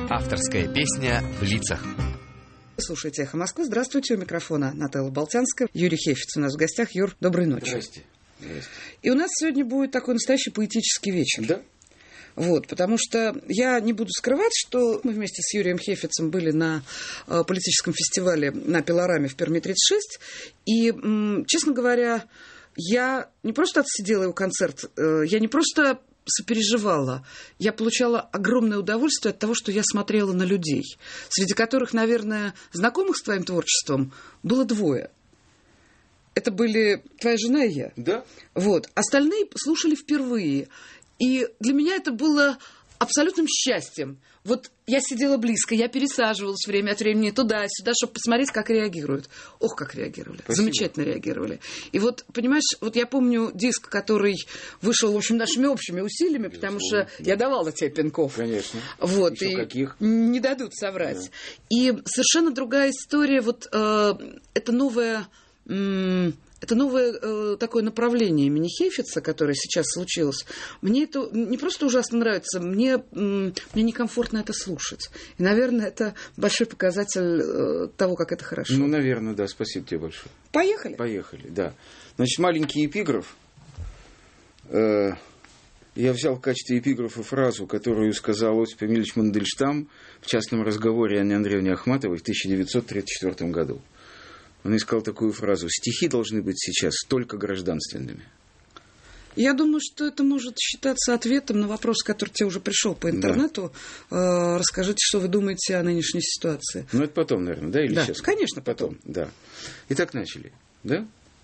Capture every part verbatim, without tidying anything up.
Авторская песня в лицах. Слушайте «Эхо Москвы». Здравствуйте, у микрофона Нателла Болтянская. Юрий Хефиц у нас в гостях. Юр, доброй ночи. Здрасте. Здрасте. И у нас сегодня будет такой настоящий поэтический вечер. Да? Вот, потому что я не буду скрывать, что мы вместе с Юрием Хефицем были на э, политическом фестивале на Пилораме в Перми тридцать шесть. И, м, честно говоря, я не просто отсидела его концерт, э, я не просто сопереживала, я получала огромное удовольствие от того, что я смотрела на людей, среди которых, наверное, знакомых с твоим творчеством было двое. Это были твоя жена и я. Да. Вот. Остальные слушали впервые. И для меня это было абсолютным счастьем. Вот я сидела близко, я пересаживалась время от времени туда-сюда, чтобы посмотреть, как реагируют. Ох, как реагировали. Спасибо. Замечательно реагировали. И вот, понимаешь, вот я помню диск, который вышел, в общем, нашими общими усилиями, потому что да. я давала тебе пинков. Конечно. Вот, Еще и каких? не дадут соврать. Да. И совершенно другая история. Вот э, это новая... М- Это новое э, такое направление имени Хефица, которое сейчас случилось. Мне это не просто ужасно нравится, мне, м, мне некомфортно это слушать. И, наверное, это большой показатель э, того, как это хорошо. Ну, наверное, да. Спасибо тебе большое. Поехали? Поехали, да. Значит, маленький эпиграф. Э, я взял в качестве эпиграфа фразу, которую сказал Осип Эмильевич Мандельштам в частном разговоре Анне Андреевне Ахматовой в тысяча девятьсот тридцать четвёртом году. Он искал такую фразу: «Стихи должны быть сейчас только гражданственными». Я думаю, что это может считаться ответом на вопрос, который тебе уже пришел по интернету. Да. Э, расскажите, что вы думаете о нынешней ситуации. Ну, это потом, наверное, да? Или да, сейчас? Конечно, потом. потом. Да. Итак, начали. Да?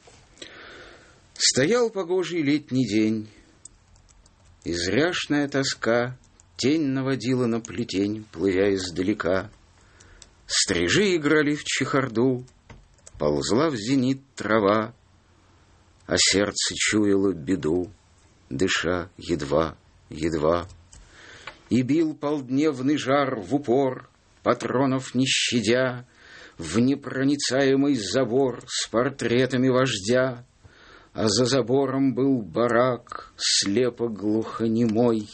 Стоял погожий летний день, и зряшная тоска тень наводила на плетень, плывя издалека. Стрижи играли в чехарду, ползла в зенит трава, а сердце чуяло беду, дыша едва, едва. И бил полдневный жар в упор, патронов не щадя, в непроницаемый забор с портретами вождя. А за забором был барак, слепо глухонемой,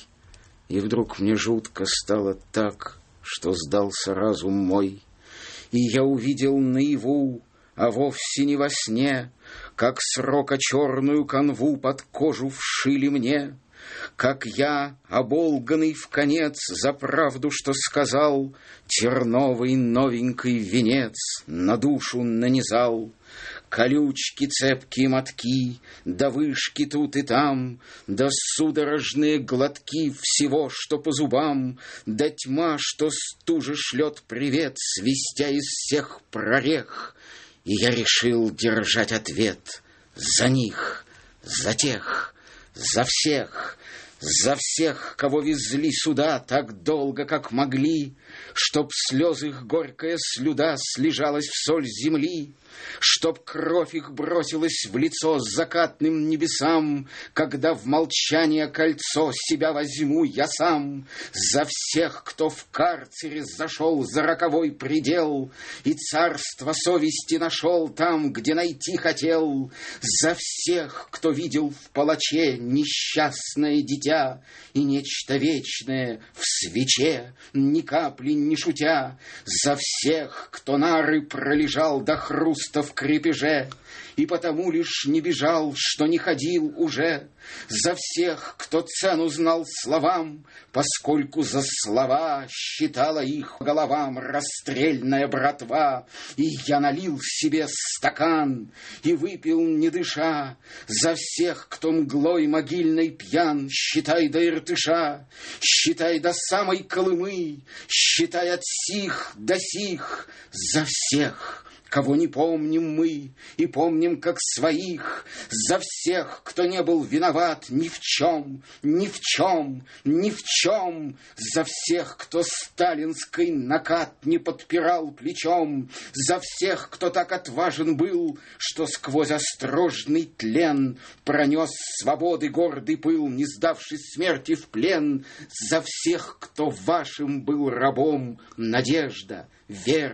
и вдруг мне жутко стало так, что сдался разум мой. И я увидел наяву, а вовсе не во сне, как срока черную канву под кожу вшили мне, как я, оболганный вконец за правду, что сказал, терновый новенький венец на душу нанизал. Колючки, цепкие мотки, да вышки тут и там, да судорожные глотки всего, что по зубам, да тьма, что стуже шлет привет, свистя из всех прорех. И я решил держать ответ за них, за тех, за всех, за всех, кого везли сюда так долго, как могли, чтоб слез их горькая слюда слежалась в соль земли, чтоб кровь их бросилась в лицо с закатным небесам, когда в молчание кольцо себя возьму я сам. За всех, кто в карцере зашел за роковой предел и царство совести нашел там, где найти хотел. За всех, кто видел в палаче несчастное дитя и нечто вечное в свече, ни капли не шутя. За всех, кто нары пролежал до хруста в крепеже, и потому лишь не бежал, что не ходил уже. За всех, кто цену знал словам, поскольку за слова считала их по головам расстрельная братва. И я налил себе стакан и выпил, не дыша. За всех, кто мглой могильной пьян, считай до Иртыша, считай до самой Колымы, считай от сих до сих. За всех, кого не помним мы и помним как своих, за всех, кто не был виноват ни в чем, ни в чем, ни в чем, за всех, кто сталинский накат не подпирал плечом, за всех, кто так отважен был, что сквозь острожный тлен пронес свободы гордый пыл, не сдавшись смерти в плен, за всех, кто вашим был рабом, надежда, вера,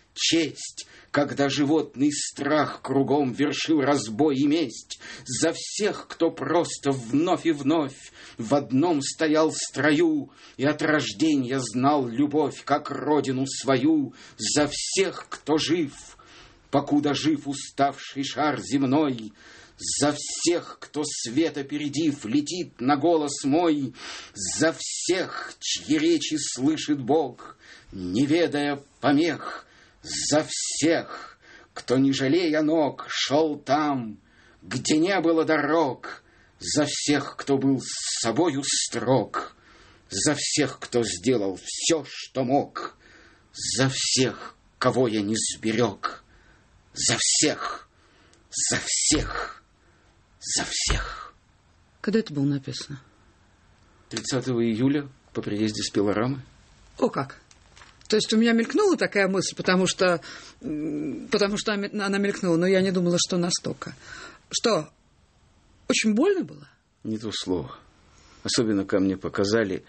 честь, когда животный страх кругом вершил разбой и месть. За всех, кто просто вновь и вновь в одном стоял строю и от рождения знал любовь, как родину свою. За всех, кто жив, покуда жив уставший шар земной. За всех, кто свет опередив, летит на голос мой. За всех, чьи речи слышит Бог, не ведая помех. За всех, кто, не жалея ног, шел там, где не было дорог. За всех, кто был с собою строг. За всех, кто сделал все, что мог. За всех, кого я не сберег. За всех, за всех, за всех. Когда это было написано? тридцатого июля по приезде с пилорамы. О, как! То есть у меня мелькнула такая мысль, потому что, потому что она мелькнула, но я не думала, что настолько. Что, очень больно было? Не то слово. Особенно ко мне показали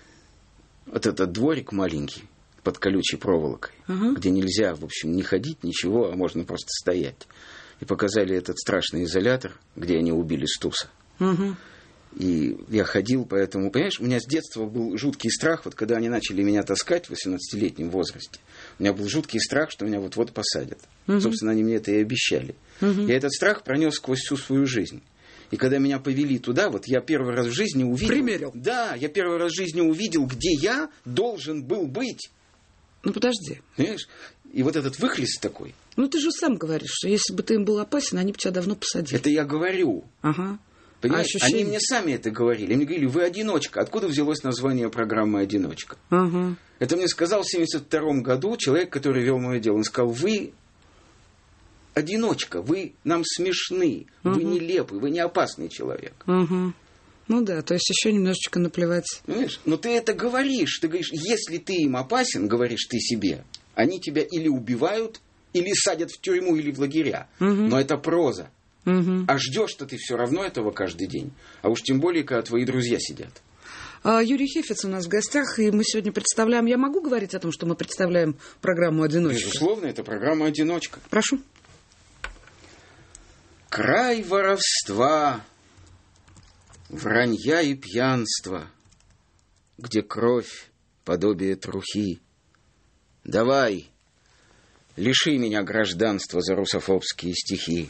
вот этот дворик маленький под колючей проволокой, uh-huh. где нельзя, в общем, не ходить, ничего, а можно просто стоять. И показали этот страшный изолятор, где они убили Стуса. Uh-huh. И я ходил, поэтому, понимаешь, у меня с детства был жуткий страх, вот когда они начали меня таскать в восемнадцатилетнем возрасте, у меня был жуткий страх, что меня вот-вот посадят. Uh-huh. Собственно, они мне это и обещали. Uh-huh. Я этот страх пронес сквозь всю свою жизнь. И когда меня повели туда, вот я первый раз в жизни увидел... Примерил. Да, я первый раз в жизни увидел, где я должен был быть. Ну, подожди. Понимаешь? И вот этот выхлест такой. Ну, ты же сам говоришь, что если бы ты им был опасен, они бы тебя давно посадили. Это я говорю. Ага. Понимаешь? А они мне сами это говорили. Они говорили, вы одиночка. Откуда взялось название программы «Одиночка»? Ага. Это мне сказал в семьдесят втором году человек, который вел мое дело. Он сказал, вы одиночка, вы нам смешны, ага. вы нелепый, вы не опасный человек. Ага. Ну да, то есть еще немножечко наплевать. Понимаешь? Но ты это говоришь. Ты говоришь, если ты им опасен, говоришь ты себе, они тебя или убивают, или садят в тюрьму, или в лагеря. Угу. Но это проза. Угу. А ждешь-то ты все равно этого каждый день. А уж тем более, когда твои друзья сидят. А, Юрий Хефец у нас в гостях, и мы сегодня представляем... Я могу говорить о том, что мы представляем программу «Одиночка»? Безусловно, это программа «Одиночка». Прошу. Край воровства, вранья и пьянства, где кровь подобие трухи. Давай, лиши меня гражданства за русофобские стихи.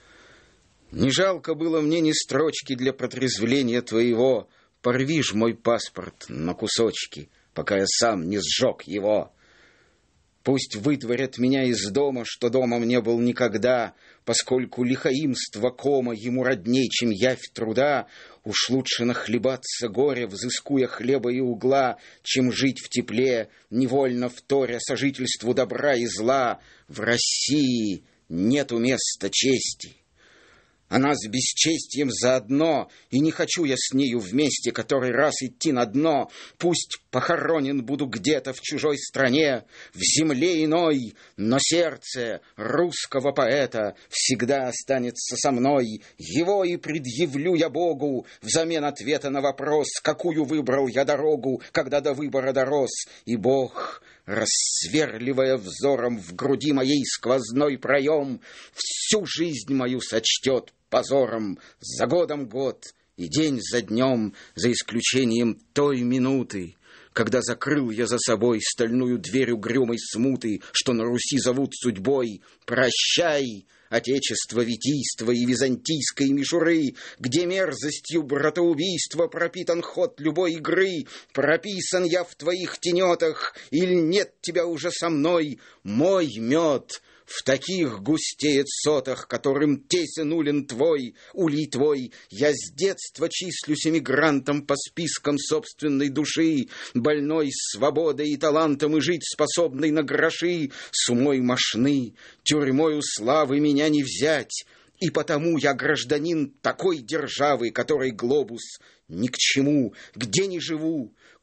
Не жалко было мне ни строчки для протрезвления твоего. Порви ж мой паспорт на кусочки, пока я сам не сжег его. Пусть вытворят меня из дома, что домом не был никогда, поскольку лихоимство кома ему родней, чем явь труда. Уж лучше нахлебаться горя, взыскуя хлеба и угла, чем жить в тепле, невольно вторя сожительству добра и зла. В России нету места чести. Она с бесчестием заодно, и не хочу я с нею вместе который раз идти на дно. Пусть похоронен буду где-то в чужой стране, в земле иной, но сердце русского поэта всегда останется со мной. Его и предъявлю я Богу взамен ответа на вопрос, какую выбрал я дорогу, когда до выбора дорос. И Бог, рассверливая взором в груди моей сквозной проем, всю жизнь мою сочтет позором за годом год и день за днем, за исключением той минуты, когда закрыл я за собой стальную дверь угрюмой смуты, что на Руси зовут судьбой. Прощай, отечество витийства и византийской мишуры, где мерзостью братоубийства пропитан ход любой игры. Прописан я в твоих тенетах, или нет тебя уже со мной? Мой мед в таких густеет сотах, которым тесен улин твой, улей твой. Я с детства числюсь эмигрантом по спискам собственной души, больной свободой и талантом и жить способной на гроши. С умой мошны, тюрьмою славы меня не взять, и потому я гражданин такой державы, которой глобус ни к чему, где ни живу.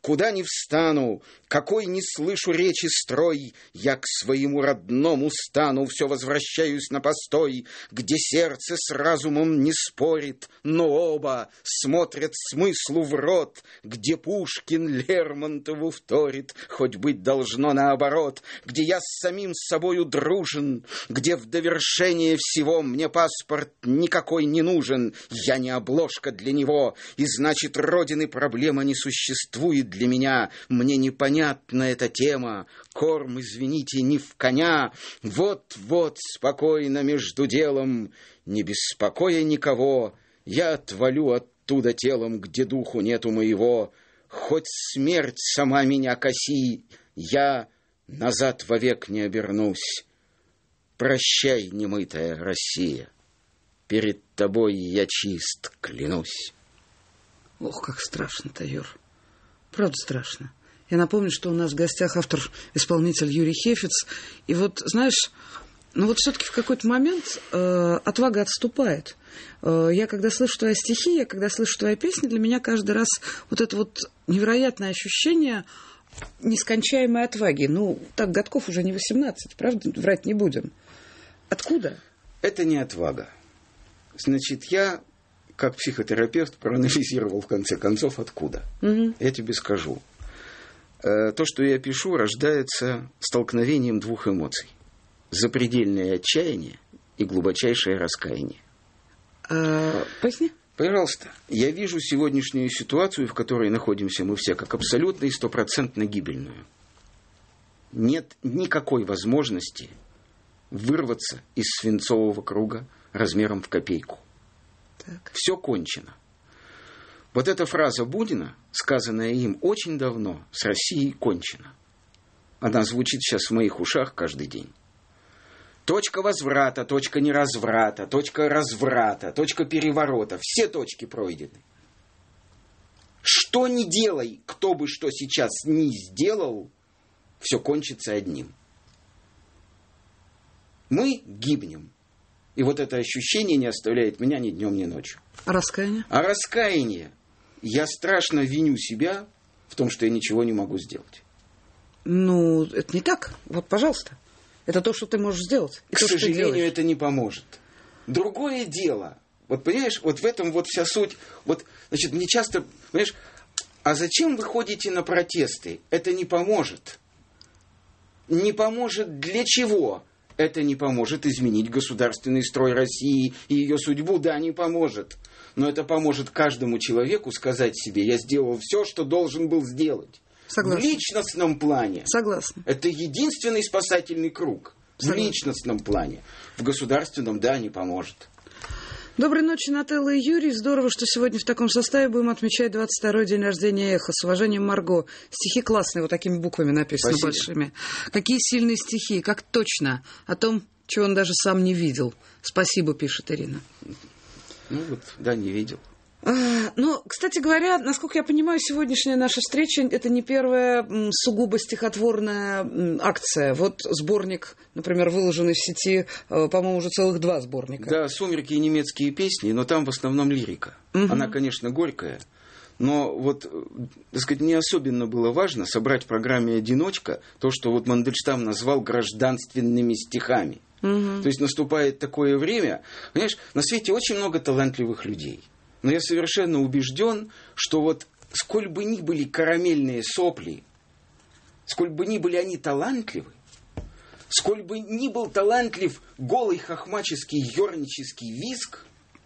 куда ни встану, какой не слышу речи строй, я к своему родному стану, все возвращаюсь на постой, где сердце с разумом не спорит, но оба смотрят смыслу в рот, где Пушкин Лермонтову вторит, хоть быть должно наоборот, где я с самим собою дружен, где в довершение всего мне паспорт никакой не нужен, я не обложка для него, и значит, родины проблема не существует для меня, мне непонятна эта тема, корм, извините, не в коня, вот-вот спокойно между делом, не беспокоя никого, я отвалю оттуда телом, где духу нету моего, хоть смерть сама меня коси, я назад вовек не обернусь. Прощай, немытая Россия, перед тобой я чист, клянусь. Ох, как страшно-то, Юр. Правда страшно. Я напомню, что у нас в гостях автор-исполнитель Юрий Хефец. И вот, знаешь, ну вот все-таки в какой-то момент э, отвага отступает. Э, я когда слышу твои стихи, я когда слышу твои песни, для меня каждый раз вот это вот невероятное ощущение нескончаемой отваги. Ну, так, годков уже не восемнадцать, правда? Врать не будем. Откуда? Это не отвага. Значит, я, как психотерапевт, проанализировал, в конце концов, откуда. Угу. Я тебе скажу. То, что я пишу, рождается столкновением двух эмоций. Запредельное отчаяние и глубочайшее раскаяние. А, поясни. Пожалуйста. Я вижу сегодняшнюю ситуацию, в которой находимся мы все, как абсолютно и стопроцентно гибельную. Нет никакой возможности вырваться из свинцового круга размером в копейку. Так. Все кончено. Вот эта фраза Бунина, сказанная им очень давно, с Россией кончена. Она звучит сейчас в моих ушах каждый день. Точка возврата, точка неразврата, точка разврата, точка переворота. Все точки пройдены. Что ни делай, кто бы что сейчас ни сделал, все кончится одним. Мы гибнем. И вот это ощущение не оставляет меня ни днем, ни ночью. А раскаяние? А раскаяние. Я страшно виню себя в том, что я ничего не могу сделать. Ну, это не так. Вот, пожалуйста. Это то, что ты можешь сделать. И К то, сожалению, это не поможет. Другое дело. Вот, понимаешь, вот в этом вот вся суть. Вот, значит, мне часто, понимаешь, а зачем вы ходите на протесты? Это не поможет. Не поможет для чего? Это не поможет изменить государственный строй России и ее судьбу. Да, не поможет. Но это поможет каждому человеку сказать себе: я сделал все, что должен был сделать. Согласна. В личностном плане. Согласна. Это единственный спасательный круг. Согласна. В личностном плане. В государственном, да, не поможет. Доброй ночи, Нателла и Юрий. Здорово, что сегодня в таком составе будем отмечать двадцать второй день рождения «Эхо». С уважением, Марго. Стихи классные, вот такими буквами написаны. Спасибо. Большими. Какие сильные стихи, как точно. О том, чего он даже сам не видел. Спасибо, пишет Ирина. Ну вот, да, не видел. А, ну, кстати говоря, насколько я понимаю, сегодняшняя наша встреча – это не первая м, сугубо стихотворная м, акция. Вот сборник, например, выложенный в сети, э, по-моему, уже целых два сборника. Да, «Сумерки» и немецкие песни, но там в основном лирика. Угу. Она, конечно, горькая, но вот, так сказать, мне особенно было важно собрать в программе «Одиночка» то, что вот Мандельштам назвал гражданственными стихами. Угу. То есть наступает такое время, понимаешь, на свете очень много талантливых людей. Но я совершенно убежден, что вот сколь бы ни были карамельные сопли, сколь бы ни были они талантливы, сколь бы ни был талантлив голый хохмаческий ёрнический визг,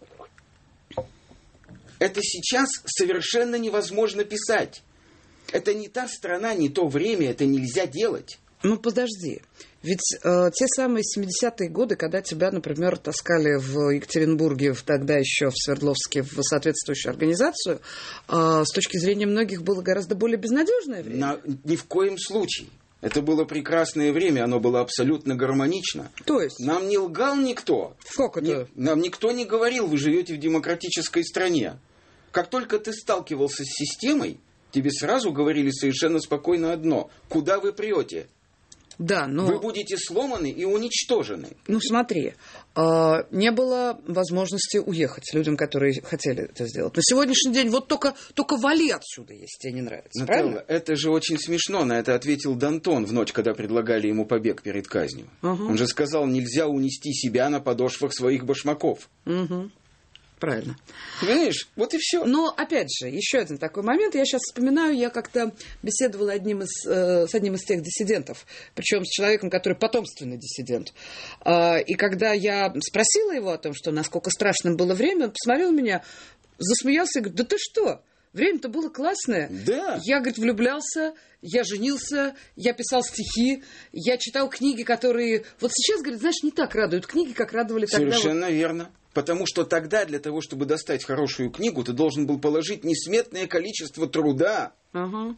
это сейчас совершенно невозможно писать. Это не та страна, не то время, это нельзя делать. Ну, подожди. Ведь э, те самые семидесятые годы, когда тебя, например, таскали в Екатеринбурге, в, тогда еще в Свердловске, в соответствующую организацию, э, с точки зрения многих было гораздо более безнадежное время. На, ни в коем случае. Это было прекрасное время, оно было абсолютно гармонично. То есть? Нам не лгал никто. Как это? Не, нам никто не говорил: вы живете в демократической стране. Как только ты сталкивался с системой, тебе сразу говорили совершенно спокойно одно: куда вы прете? Да, но... Вы будете сломаны и уничтожены. Ну, смотри, э, не было возможности уехать людям, которые хотели это сделать. На сегодняшний день вот только, только вали отсюда, если тебе не нравится. Нателла, это же очень смешно. На это ответил Д'Антон в ночь, когда предлагали ему побег перед казнью. Угу. Он же сказал, нельзя унести себя на подошвах своих башмаков. Угу. Правильно. Понимаешь, вот и все. Но, опять же, еще один такой момент. Я сейчас вспоминаю, я как-то беседовала одним из, э, с одним из тех диссидентов, причем с человеком, который потомственный диссидент. Э, и когда я спросила его о том, что насколько страшным было время, он посмотрел на меня, засмеялся и говорит, да ты что? Время-то было классное. Да. Я, говорит, влюблялся, я женился, я писал стихи, я читал книги, которые... Вот сейчас, говорит, знаешь, не так радуют книги, как радовали тогда. Совершенно вот... верно. Потому что тогда для того, чтобы достать хорошую книгу, ты должен был положить несметное количество труда. Ага.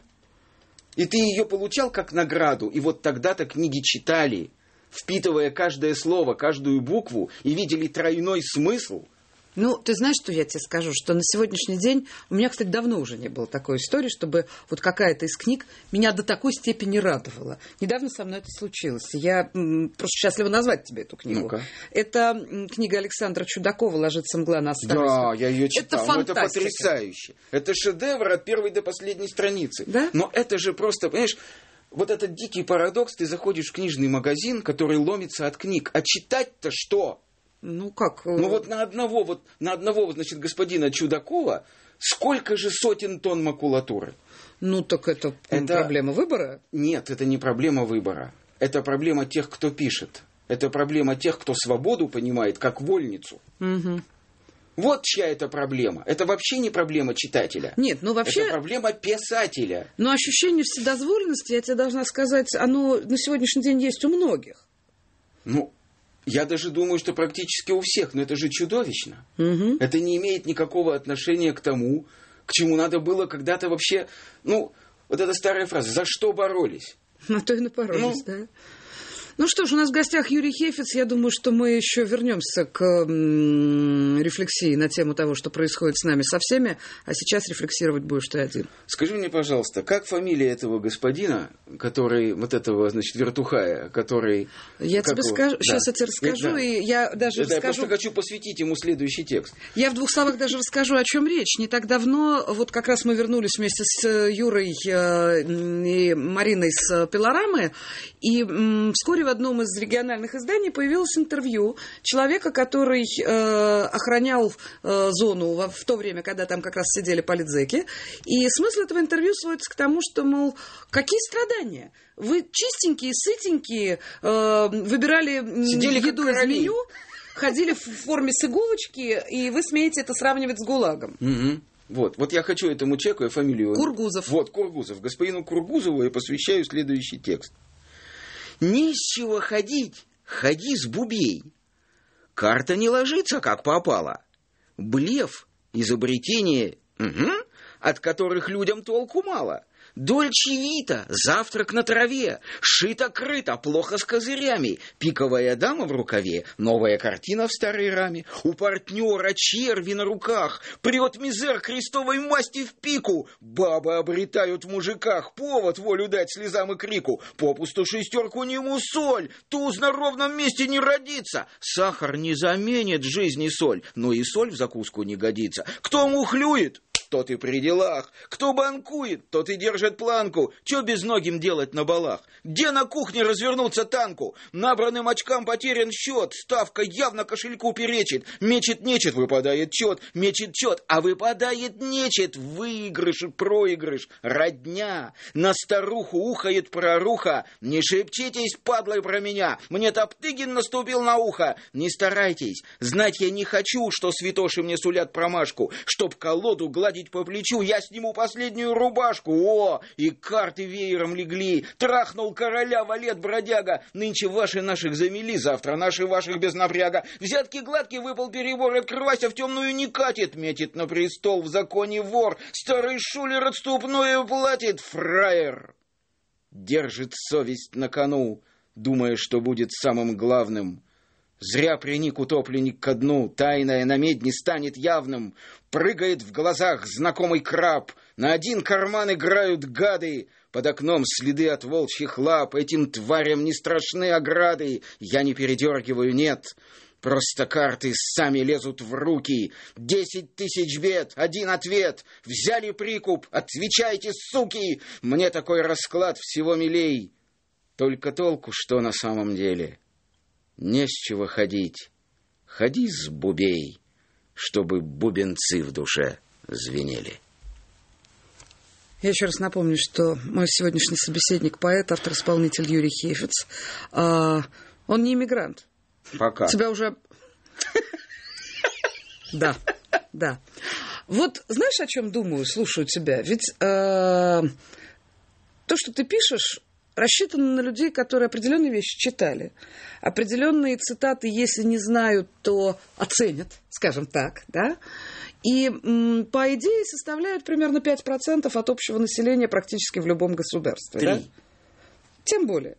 И ты ее получал как награду. И вот тогда-то книги читали, впитывая каждое слово, каждую букву, и видели тройной смысл. Ну, ты знаешь, что я тебе скажу? Что на сегодняшний день... У меня, кстати, давно уже не было такой истории, чтобы вот какая-то из книг меня до такой степени радовала. Недавно со мной это случилось. Я м, просто счастлива назвать тебе эту книгу. Ну-ка. Это м, книга Александра Чудакова «Ложится мгла на старость». Да, я ее читал. Это фантастика. Это потрясающе. Это шедевр от первой до последней страницы. Да? Но это же просто, понимаешь... Вот этот дикий парадокс. Ты заходишь в книжный магазин, который ломится от книг. А читать-то что? Ну, как? Ну, вот на одного, вот на одного, значит, господина Чудакова сколько же сотен тонн макулатуры? Ну, так это, это проблема выбора? Нет, это не проблема выбора. Это проблема тех, кто пишет. Это проблема тех, кто свободу понимает как вольницу. Угу. Вот чья это проблема. Это вообще не проблема читателя. Нет, ну вообще... Это проблема писателя. Но ощущение вседозволенности, я тебе должна сказать, оно на сегодняшний день есть у многих. Ну... Я даже думаю, что практически у всех, но это же чудовищно. Угу. Это не имеет никакого отношения к тому, к чему надо было когда-то вообще... Ну, вот эта старая фраза «за что боролись?». На то и напоролись, ну, да. Ну что ж, у нас в гостях Юрий Хефец. Я думаю, что мы еще вернемся к м- рефлексии на тему того, что происходит с нами со всеми, а сейчас рефлексировать будешь ты один. Скажи мне, пожалуйста, как фамилия этого господина, который, вот этого, значит, вертухая, который... Я тебе его? скажу, Да. сейчас я тебе расскажу, да. и я даже да, расскажу... Я просто хочу посвятить ему следующий текст. Я в двух словах даже расскажу, о чем речь. Не так давно, вот как раз мы вернулись вместе с Юрой и Мариной с Пилорамы, и вскоре в одном из региональных изданий появилось интервью человека, который э, охранял э, зону в, в то время, когда там как раз сидели политзеки. И смысл этого интервью сводится к тому, что, мол, какие страдания? Вы чистенькие, сытенькие, э, выбирали Сидели еду из меню, ходили в форме с иголочки, и вы смеете это сравнивать с ГУЛАГом. Угу. Вот, вот я хочу этому человеку, я фамилию... Кургузов. Вот, Кургузов. Господину Кургузову я посвящаю следующий текст. Не с чего ходить, ходи с бубей. Карта не ложится, как попало. Блеф, изобретение, угу, от которых людям толку мало. Дольче Вита, завтрак на траве, шито-крыто, плохо с козырями, пиковая дама в рукаве, новая картина в старой раме, у партнера черви на руках, прет мизер крестовой масти в пику, бабы обретают в мужиках повод волю дать слезам и крику, попусту шестерку не мусоль, туз на ровном месте не родится, сахар не заменит жизни соль, но и соль в закуску не годится. Кто мухлюет, тот и при делах. Кто банкует, тот и держит планку. Чё безногим делать на балах? Где на кухне развернуться танку? Набранным очкам потерян счет. Ставка явно кошельку перечит. Мечет-нечет, выпадает чет. Мечет-чет, а выпадает нечет. Выигрыш и проигрыш. Родня. На старуху ухает проруха. Не шепчитесь, падлой, про меня. Мне Топтыгин наступил на ухо. Не старайтесь. Знать я не хочу, что святоши мне сулят промашку. Чтоб колоду гладить по плечу, я сниму последнюю рубашку. О, и карты веером легли. Трахнул короля валет-бродяга. Нынче ваши наших замели, завтра наши ваших без напряга. Взятки гладкий, выпал перебор, открывайся, в темную не катит. Метит на престол в законе вор. Старый шулер отступное платит. Фраер держит совесть на кону, думая, что будет самым главным. Зря приник утопленник ко дну, тайное на медне станет явным. Прыгает в глазах знакомый краб, на один карман играют гады, под окном следы от волчьих лап, этим тварям не страшны ограды. Я не передергиваю, нет, просто карты сами лезут в руки. Десять тысяч бед, один ответ. Взяли прикуп, отвечайте, суки. Мне такой расклад всего милей. Только толку, что на самом деле? Не с чего ходить. Ходи с бубей, чтобы бубенцы в душе звенели. Я еще раз напомню, что мой сегодняшний собеседник, поэт, автор-исполнитель Юрий Хефец. А, он не иммигрант. Пока. Тебя уже... Да, да. Вот знаешь, о чем думаю, слушаю тебя? Ведь то, что ты пишешь, рассчитано на людей, которые определенные вещи читали. Определенные цитаты, если не знают, то оценят, скажем так, да? И, м, по идее, составляют примерно пять процентов от общего населения практически в любом государстве. Три. Да? Тем более.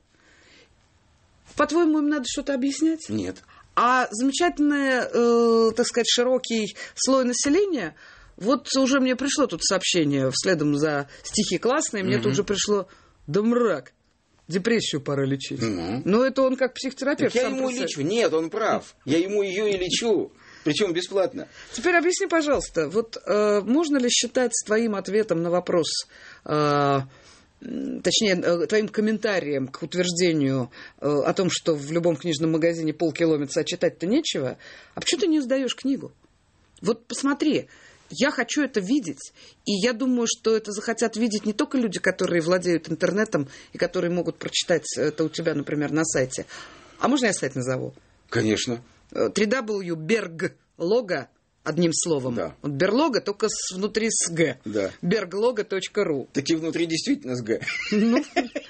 По-твоему, им надо что-то объяснять? Нет. А замечательный, э, так сказать, широкий слой населения, вот уже мне пришло тут сообщение, следом за стихи классные, мне Угу. тут же пришло: да мрак, депрессию пора лечить. Угу. Но это он как психотерапевт. Так я сам ему про себя. лечу. Нет, он прав. Я ему ее и лечу. Причем бесплатно. Теперь объясни, пожалуйста, вот э, можно ли считать твоим ответом на вопрос, э, точнее, э, твоим комментарием к утверждению э, о том, что в любом книжном магазине полкилометра, а читать-то нечего, а почему ты не издаешь книгу? Вот посмотри, я хочу это видеть, и я думаю, что это захотят видеть не только люди, которые владеют интернетом и которые могут прочитать это у тебя, например, на сайте. А можно я сайт назову? Конечно. три дабл ю берглого, одним словом. Да. Вот берлога только с, внутри с г. Да. берглого точка ру. Таки внутри действительно с Г. Ну,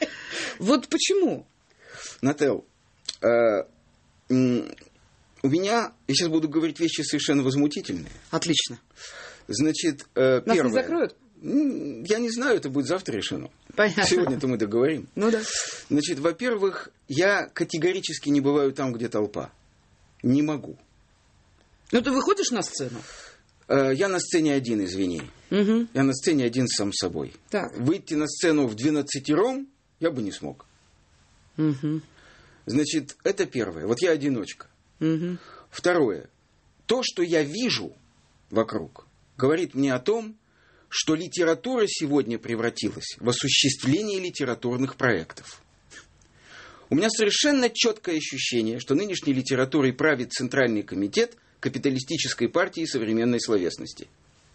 вот почему? Нател, э, м, у меня, я сейчас буду говорить вещи совершенно возмутительные. Отлично. Значит, э, Нас первое. не закроют? М, Я не знаю, это будет завтра решено. Понятно. Сегодня-то мы договорим. Ну да. Значит, во-первых, я категорически не бываю там, где толпа. Не могу. Ну ты выходишь на сцену? Э, Я на сцене один, извини. Угу. Я на сцене один сам собой. Так. Выйти на сцену в двенадцатером я бы не смог. Угу. Значит, это первое. Вот я одиночка. Угу. Второе. То, что я вижу вокруг, говорит мне о том, что литература сегодня превратилась в осуществление литературных проектов. У меня совершенно четкое ощущение, что нынешней литературой правит Центральный комитет капиталистической партии современной словесности.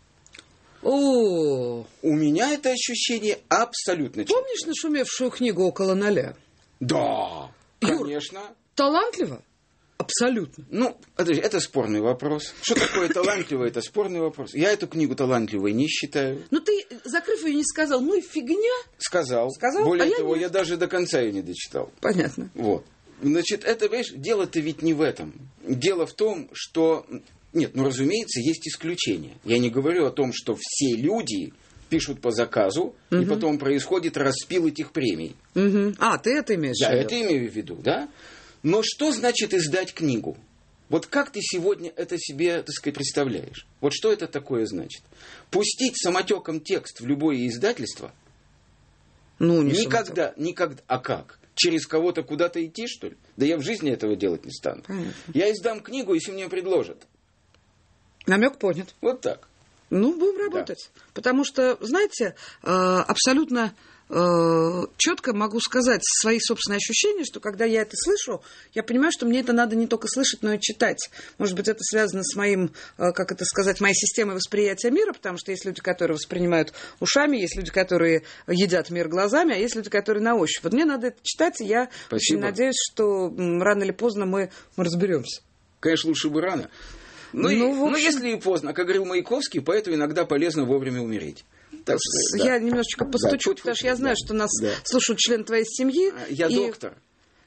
О, У меня это ощущение абсолютно четкое. помнишь нашумевшую книгу «Около ноля»? Да, Юр, конечно. Талантливо? Абсолютно. Ну, это, это спорный вопрос. Что такое талантливо, это спорный вопрос. Я эту книгу талантливой не считаю. Ну ты, закрыв ее, не сказал, ну и фигня. Сказал. Сказал? Более А я того, нет. я даже до конца ее не дочитал. Понятно. Вот. Значит, это, понимаешь, дело-то ведь не в этом. Дело в том, что... Нет, ну, разумеется, есть исключения. Я не говорю о том, что все люди пишут по заказу, Угу. и потом происходит распил этих премий. Угу. А, ты это имеешь в Я виду? это имею в виду, да? Но что значит издать книгу? Вот как ты сегодня это себе, так сказать, представляешь? Вот что это такое значит? Пустить самотеком текст в любое издательство? Ну, не Никогда, никогда. А как? Через кого-то куда-то идти, что ли? Да я в жизни этого делать не стану. Понятно. Я издам книгу, если мне предложат. Намек понят. Вот так. Ну, будем работать. Потому что, знаете, э, абсолютно э, четко могу сказать свои собственные ощущения, что когда я это слышу, я понимаю, что мне это надо не только слышать, но и читать. Может быть, это связано с моим, э, как это сказать, моей системой восприятия мира, потому что есть люди, которые воспринимают ушами, есть люди, которые едят мир глазами, а есть люди, которые на ощупь. Вот мне надо это читать, и я Спасибо. очень надеюсь, что м, рано или поздно мы, мы разберемся. Конечно, лучше бы рано. Ну, Ну, и, в ну, общем- если и поздно. Как говорил Маяковский, поэту иногда полезно вовремя умереть. Так что, Я да. немножечко постучу, Да, потому что я знаю, да, что нас да. слушают члены твоей семьи. Я и- доктор.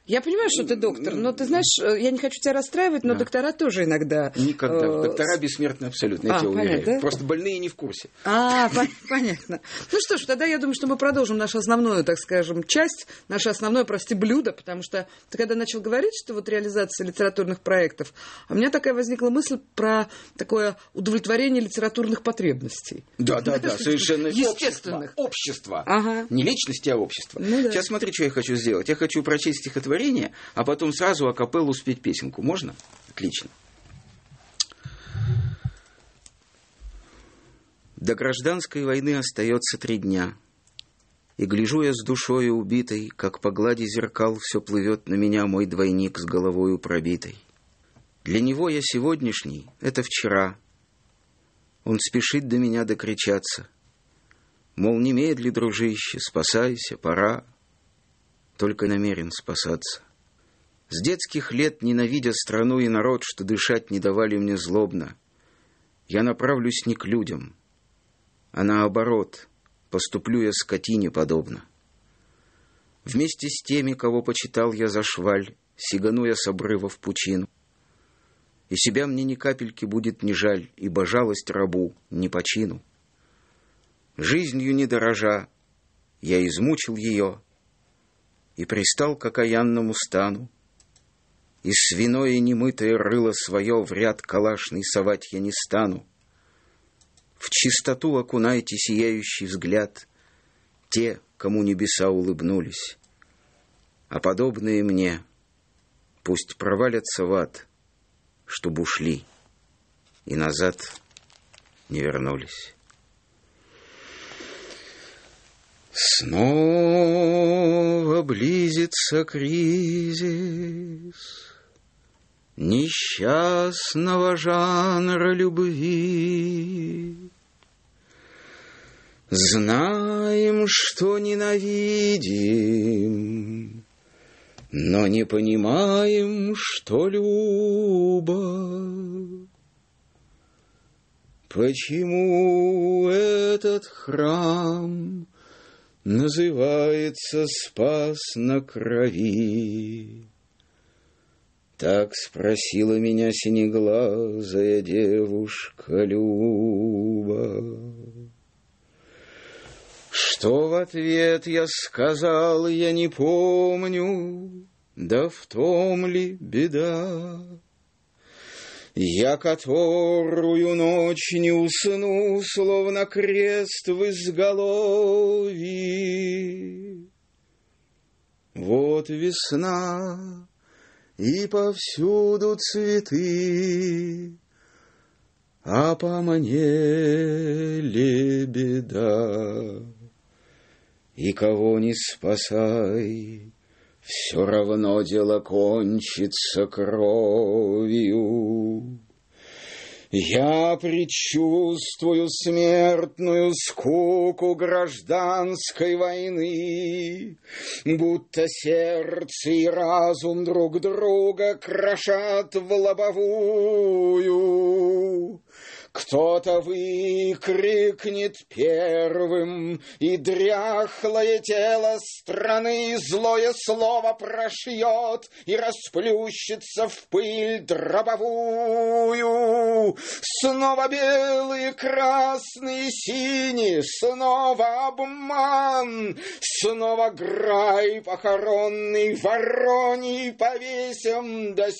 Я понимаю, что ты доктор, но ты знаешь, я не хочу тебя расстраивать, но да. доктора тоже иногда... Никогда. Э... Доктора бессмертны абсолютно, я а, тебя уверяю. Понятно, да? Просто больные не в курсе. А, понятно. Ну что ж, тогда я думаю, что мы продолжим нашу основную, так скажем, часть, наше основное, прости, блюдо, потому что ты когда начал говорить, что вот реализация литературных проектов, у меня такая возникла мысль про такое удовлетворение литературных потребностей. Да, да, да, совершенно. Естественных. Общество. Ага. Не личности, а общество. Ну, да. Сейчас смотри, что я хочу сделать. Я хочу прочесть стихотворение, а потом сразу акапеллу спеть песенку. Можно? Отлично. До гражданской войны остается три дня. И гляжу я с душою убитой, как по глади зеркал все плывет на меня мой двойник с головою пробитой. Для него я сегодняшний, это вчера. Он спешит до меня докричаться. Мол, немедли, дружище, спасайся, пора. Только намерен спасаться. С детских лет, ненавидя страну и народ, что дышать не давали мне злобно, я направлюсь не к людям, а наоборот, поступлю я скотине подобно. Вместе с теми, кого почитал я за шваль, сигану я с обрыва в пучину. И себя мне ни капельки будет не жаль, ибо жалость рабу не по чину. Жизнью не дорожа, я измучил ее, и пристал к окаянному стану, и свиное немытое рыло свое в ряд калашный совать я не стану. В чистоту окунайте сияющий взгляд те, кому небеса улыбнулись, а подобные мне пусть провалятся в ад, чтоб ушли и назад не вернулись. Снова близится кризис несчастного жанра любви. Знаем, что ненавидим, но не понимаем, что любо. Почему этот храм называется «Спас на крови»? Так спросила меня синеглазая девушка Люба. Что в ответ я сказал, я не помню, да в том ли беда? Я которую ночь не усну, словно крест в изголовье. Вот весна, и повсюду цветы, а по мне лебеда. И кого не спасай, все равно дело кончится кровью. Я предчувствую смертную скуку гражданской войны, будто сердце и разум друг друга крошат в лобовую. Кто-то выкрикнет первым, и дряхлое тело страны злое слово прошьет и расплющится в пыль дробовую. Снова белые, красные, синие, снова обман, снова грай похоронный, вороний повесим до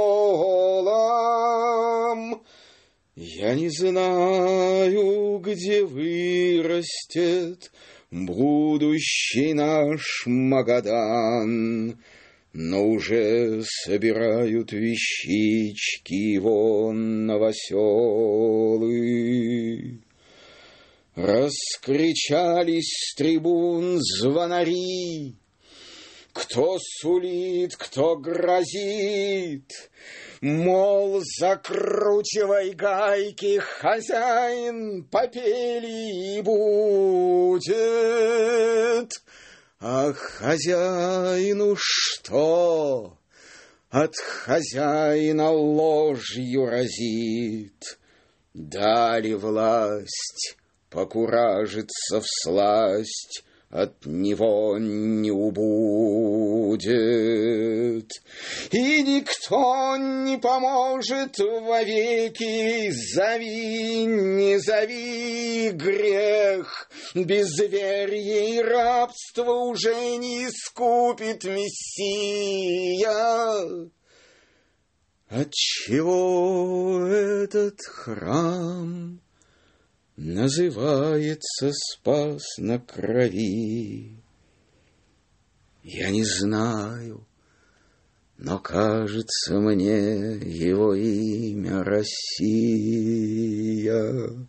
селам. Я не знаю, где вырастет будущий наш Магадан, но уже собирают вещички его новоселы. Раскричались с трибун звонари, кто сулит, кто грозит, мол, закручивай гайки, хозяин, попели и будет. А хозяину что? От хозяина ложью разит. Дали власть покуражиться всласть от него не убудет. И никто не поможет вовеки, зови, не зови грех. Безверие и рабство уже не искупит Мессия. Отчего этот храм называется «Спас на крови»? Я не знаю, но кажется мне его имя Россия.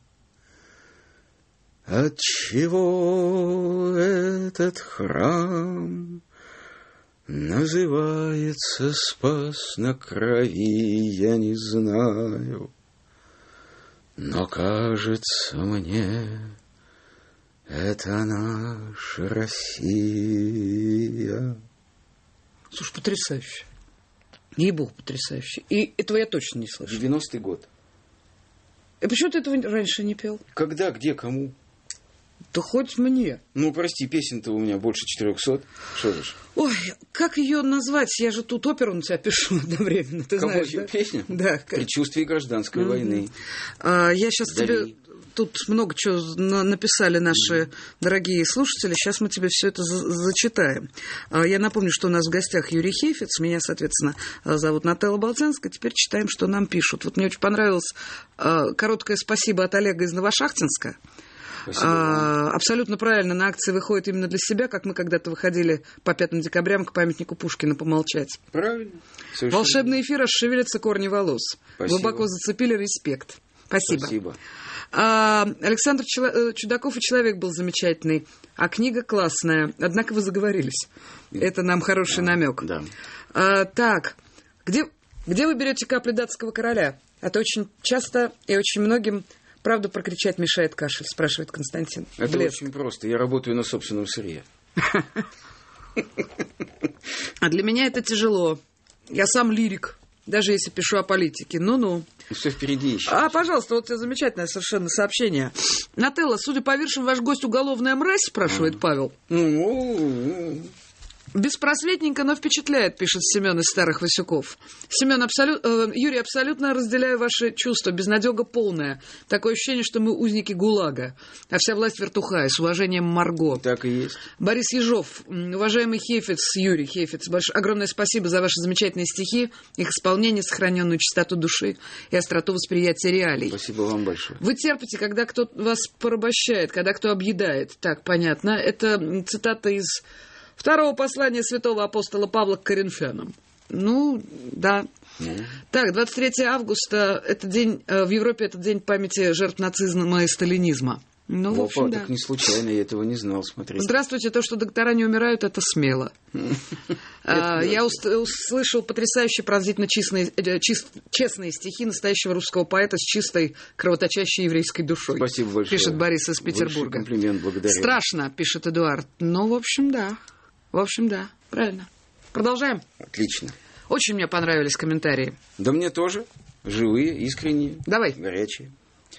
Отчего этот храм называется «Спас на крови», я не знаю, но кажется мне, это наша Россия. Слушай, потрясающе. Ей-богу, потрясающе. И этого я точно не слышал. девяностый год. И почему ты этого раньше не пел? Когда, где, кому? Да хоть мне. Ну, прости, песен-то у меня больше четырехсот. Что же? Ой, как ее назвать? Я же тут оперу на тебя пишу одновременно, ты Какую знаешь, да? песню? Да. «Предчувствие гражданской mm-hmm. войны». А, я сейчас Дали. тебе... Тут много чего на- написали наши mm-hmm. дорогие слушатели. Сейчас мы тебе все это за- зачитаем. А, я напомню, что у нас в гостях Юрий Хейфиц. Меня, соответственно, зовут Нателла Болтянская. Теперь читаем, что нам пишут. Вот мне очень понравилось а, короткое спасибо от Олега из Новошахтинска. А, абсолютно правильно, на акции выходит именно для себя, как мы когда-то выходили по пятому декабря к памятнику Пушкина помолчать. Правильно. Совершенно. Волшебный эфир, расшевелятся корни волос. Спасибо. Глубоко зацепили, респект. Спасибо. Спасибо. А, Александр Чело... Чудаков и человек был замечательный, а книга классная. Однако вы заговорились. Это нам хороший да. намек. Да. А, так, где, где вы берете капли датского короля? А то очень часто и очень многим... Правда, прокричать мешает кашель, спрашивает Константин. Это Блеск. очень просто. Я работаю на собственном сырье. А для меня это тяжело. Я сам лирик, даже если пишу о политике. Ну-ну. Все впереди еще. А, пожалуйста, вот замечательное совершенно сообщение. Нателла, судя по виршам, ваш гость уголовная мразь, спрашивает Павел. Ну, Беспросветненько, но впечатляет, пишет Семен из Старых Васюков. Семен, абсолют, э, Юрий, абсолютно разделяю ваши чувства. Безнадега полная. Такое ощущение, что мы узники ГУЛАГа. А вся власть вертухая. С уважением, Марго. так и есть. Борис Ежов. Уважаемый Хейфиц, Юрий Хейфиц, больш... огромное спасибо за ваши замечательные стихи, их исполнение, сохраненную чистоту души и остроту восприятия реалий. Спасибо вам большое. Вы терпите, когда кто вас порабощает, когда кто объедает. Так, понятно. Это цитата из... Второго послания святого апостола Павла к Коринфянам. Ну, да. Mm. Так, двадцать третьего августа, это день, в Европе это день памяти жертв нацизма и сталинизма. Ну, Опа, в общем, да. так не случайно, я этого не знал, смотрите. Здравствуйте, то, что доктора не умирают, это смело. Я услышал потрясающие, пронзительно честные стихи настоящего русского поэта с чистой, кровоточащей еврейской душой. Спасибо большое. Пишет Борис из Петербурга. Комплимент, благодарю. Страшно, пишет Эдуард. Ну, в общем, да. В общем, да, правильно. Продолжаем. Отлично. Очень мне понравились комментарии. Да мне тоже. Живые, искренние. Давай. Горячие.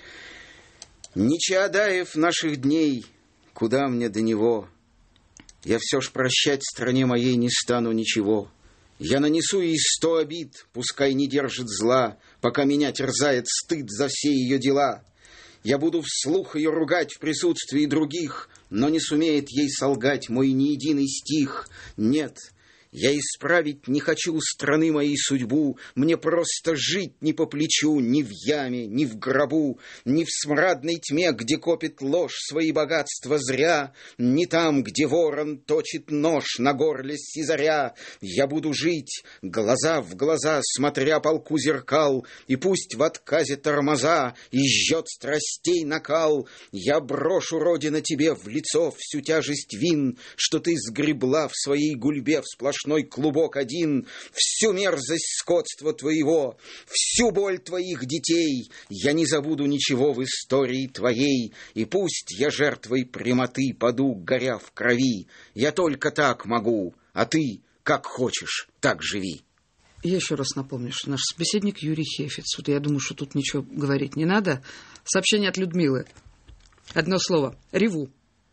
Не Чаадаев наших дней, куда мне до него? Я все ж прощать стране моей не стану ничего. Я нанесу ей сто обид, пускай не держит зла, пока меня терзает стыд за все ее дела. Я буду вслух ее ругать в присутствии других, но не сумеет ей солгать мой ни единый стих. Нет, я исправить не хочу страны моей судьбу, мне просто жить не по плечу, ни в яме, ни в гробу, ни в смрадной тьме, где копит ложь свои богатства зря, ни там, где ворон точит нож на горле сизаря. Я буду жить, глаза в глаза, смотря полку зеркал, и пусть в отказе тормоза и жжет страстей накал. Я брошу, Родина, тебе в лицо всю тяжесть вин, что ты сгребла в своей гульбе в сплошной клубок один, всю мерзость скотства твоего, всю боль твоих детей. Я не забуду ничего в истории твоей, и пусть я жертвой прямоты паду, горя в крови. Я только так могу, а ты, как хочешь, так живи. Я еще раз напомню, что наш собеседник Юрий Хейфиц. Вот я думаю, что тут ничего говорить не надо. Сообщение от Людмилы. Одно слово. Реву.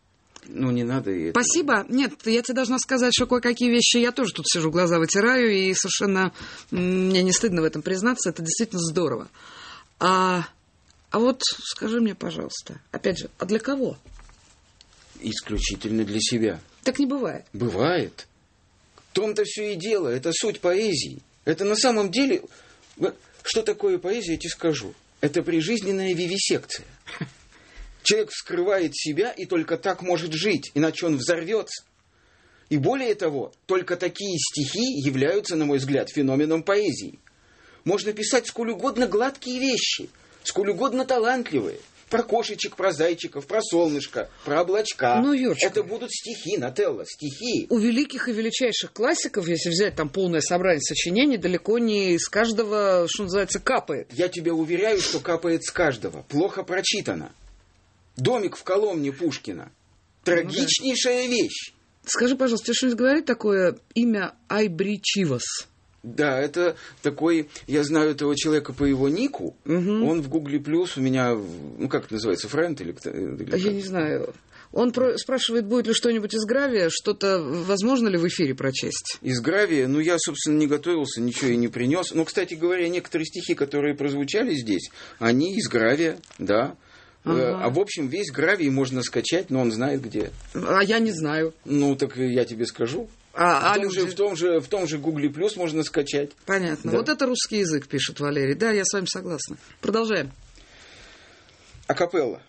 Ну, не надо и это. Спасибо. Нет, я тебе должна сказать, что кое-какие вещи я тоже тут сижу, глаза вытираю, и совершенно мне не стыдно в этом признаться, это действительно здорово. А, а вот скажи мне, пожалуйста, опять же, а для кого? Исключительно для себя. Так не бывает. Бывает. В том-то все и дело. Это суть поэзии. Это на самом деле... Что такое поэзия, я тебе скажу. Это прижизненная вивисекция. Человек вскрывает себя и только так может жить, иначе он взорвется. И более того, только такие стихи являются, на мой взгляд, феноменом поэзии. Можно писать сколь угодно гладкие вещи, сколь угодно талантливые. Про кошечек, про зайчиков, про солнышко, про облачка. Ну, Юрочка, это будут стихи, Нателла, стихи. У великих и величайших классиков, если взять там полное собрание сочинений, далеко не из каждого, что называется, капает. Я тебя уверяю, что капает с каждого. Плохо прочитано. «Домик в Коломне» Пушкина. Трагичнейшая ну, да. вещь. Скажи, пожалуйста, тебе что-нибудь говорит такое имя Айбри Чивас? Да, это такой, я знаю этого человека по его нику, угу. Он в Гугле Плюс у меня, ну как это называется, френд или, или Я не знаю. Он про- спрашивает, будет ли что-нибудь из гравия, что-то возможно ли в эфире прочесть? Из гравия? Ну, я, собственно, не готовился, ничего и не принес. Но, кстати говоря, некоторые стихи, которые прозвучали здесь, они из гравия, да. Ага. А в общем, весь гравий можно скачать, но он знает где. А я не знаю. Ну, так я тебе скажу. А, в, а том же, в том же в том же Гугле Плюс можно скачать. Понятно. Да. Вот это русский язык, пишет Валерий. Да, я с вами согласна. Продолжаем. Акапелла.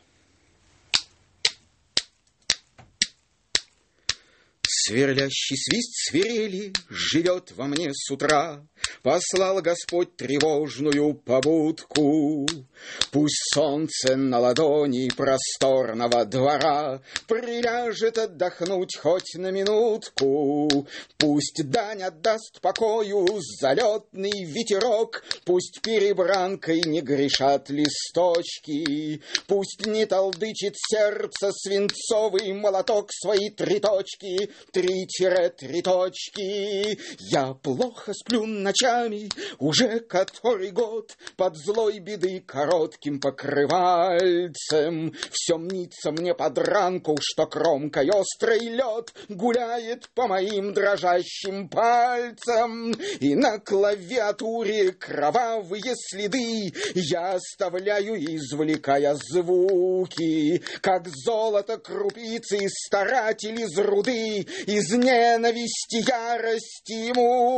Сверлящий свист свирели живет во мне с утра. Послал Господь тревожную побудку. Пусть солнце на ладони просторного двора приляжет отдохнуть хоть на минутку. Пусть дань отдаст покою залетный ветерок. Пусть перебранкой не грешат листочки. Пусть не толдычит сердце свинцовый молоток свои три точки. Три-три точки. Я плохо сплю ночами, уже который год, под злой беды коротким покрывальцем. Все мнится мне под ранку, что кромкой острый лед гуляет по моим дрожащим пальцам. И на клавиатуре кровавые следы я оставляю, извлекая звуки, как золото крупицы старатель из руды, из ненависти, ярости и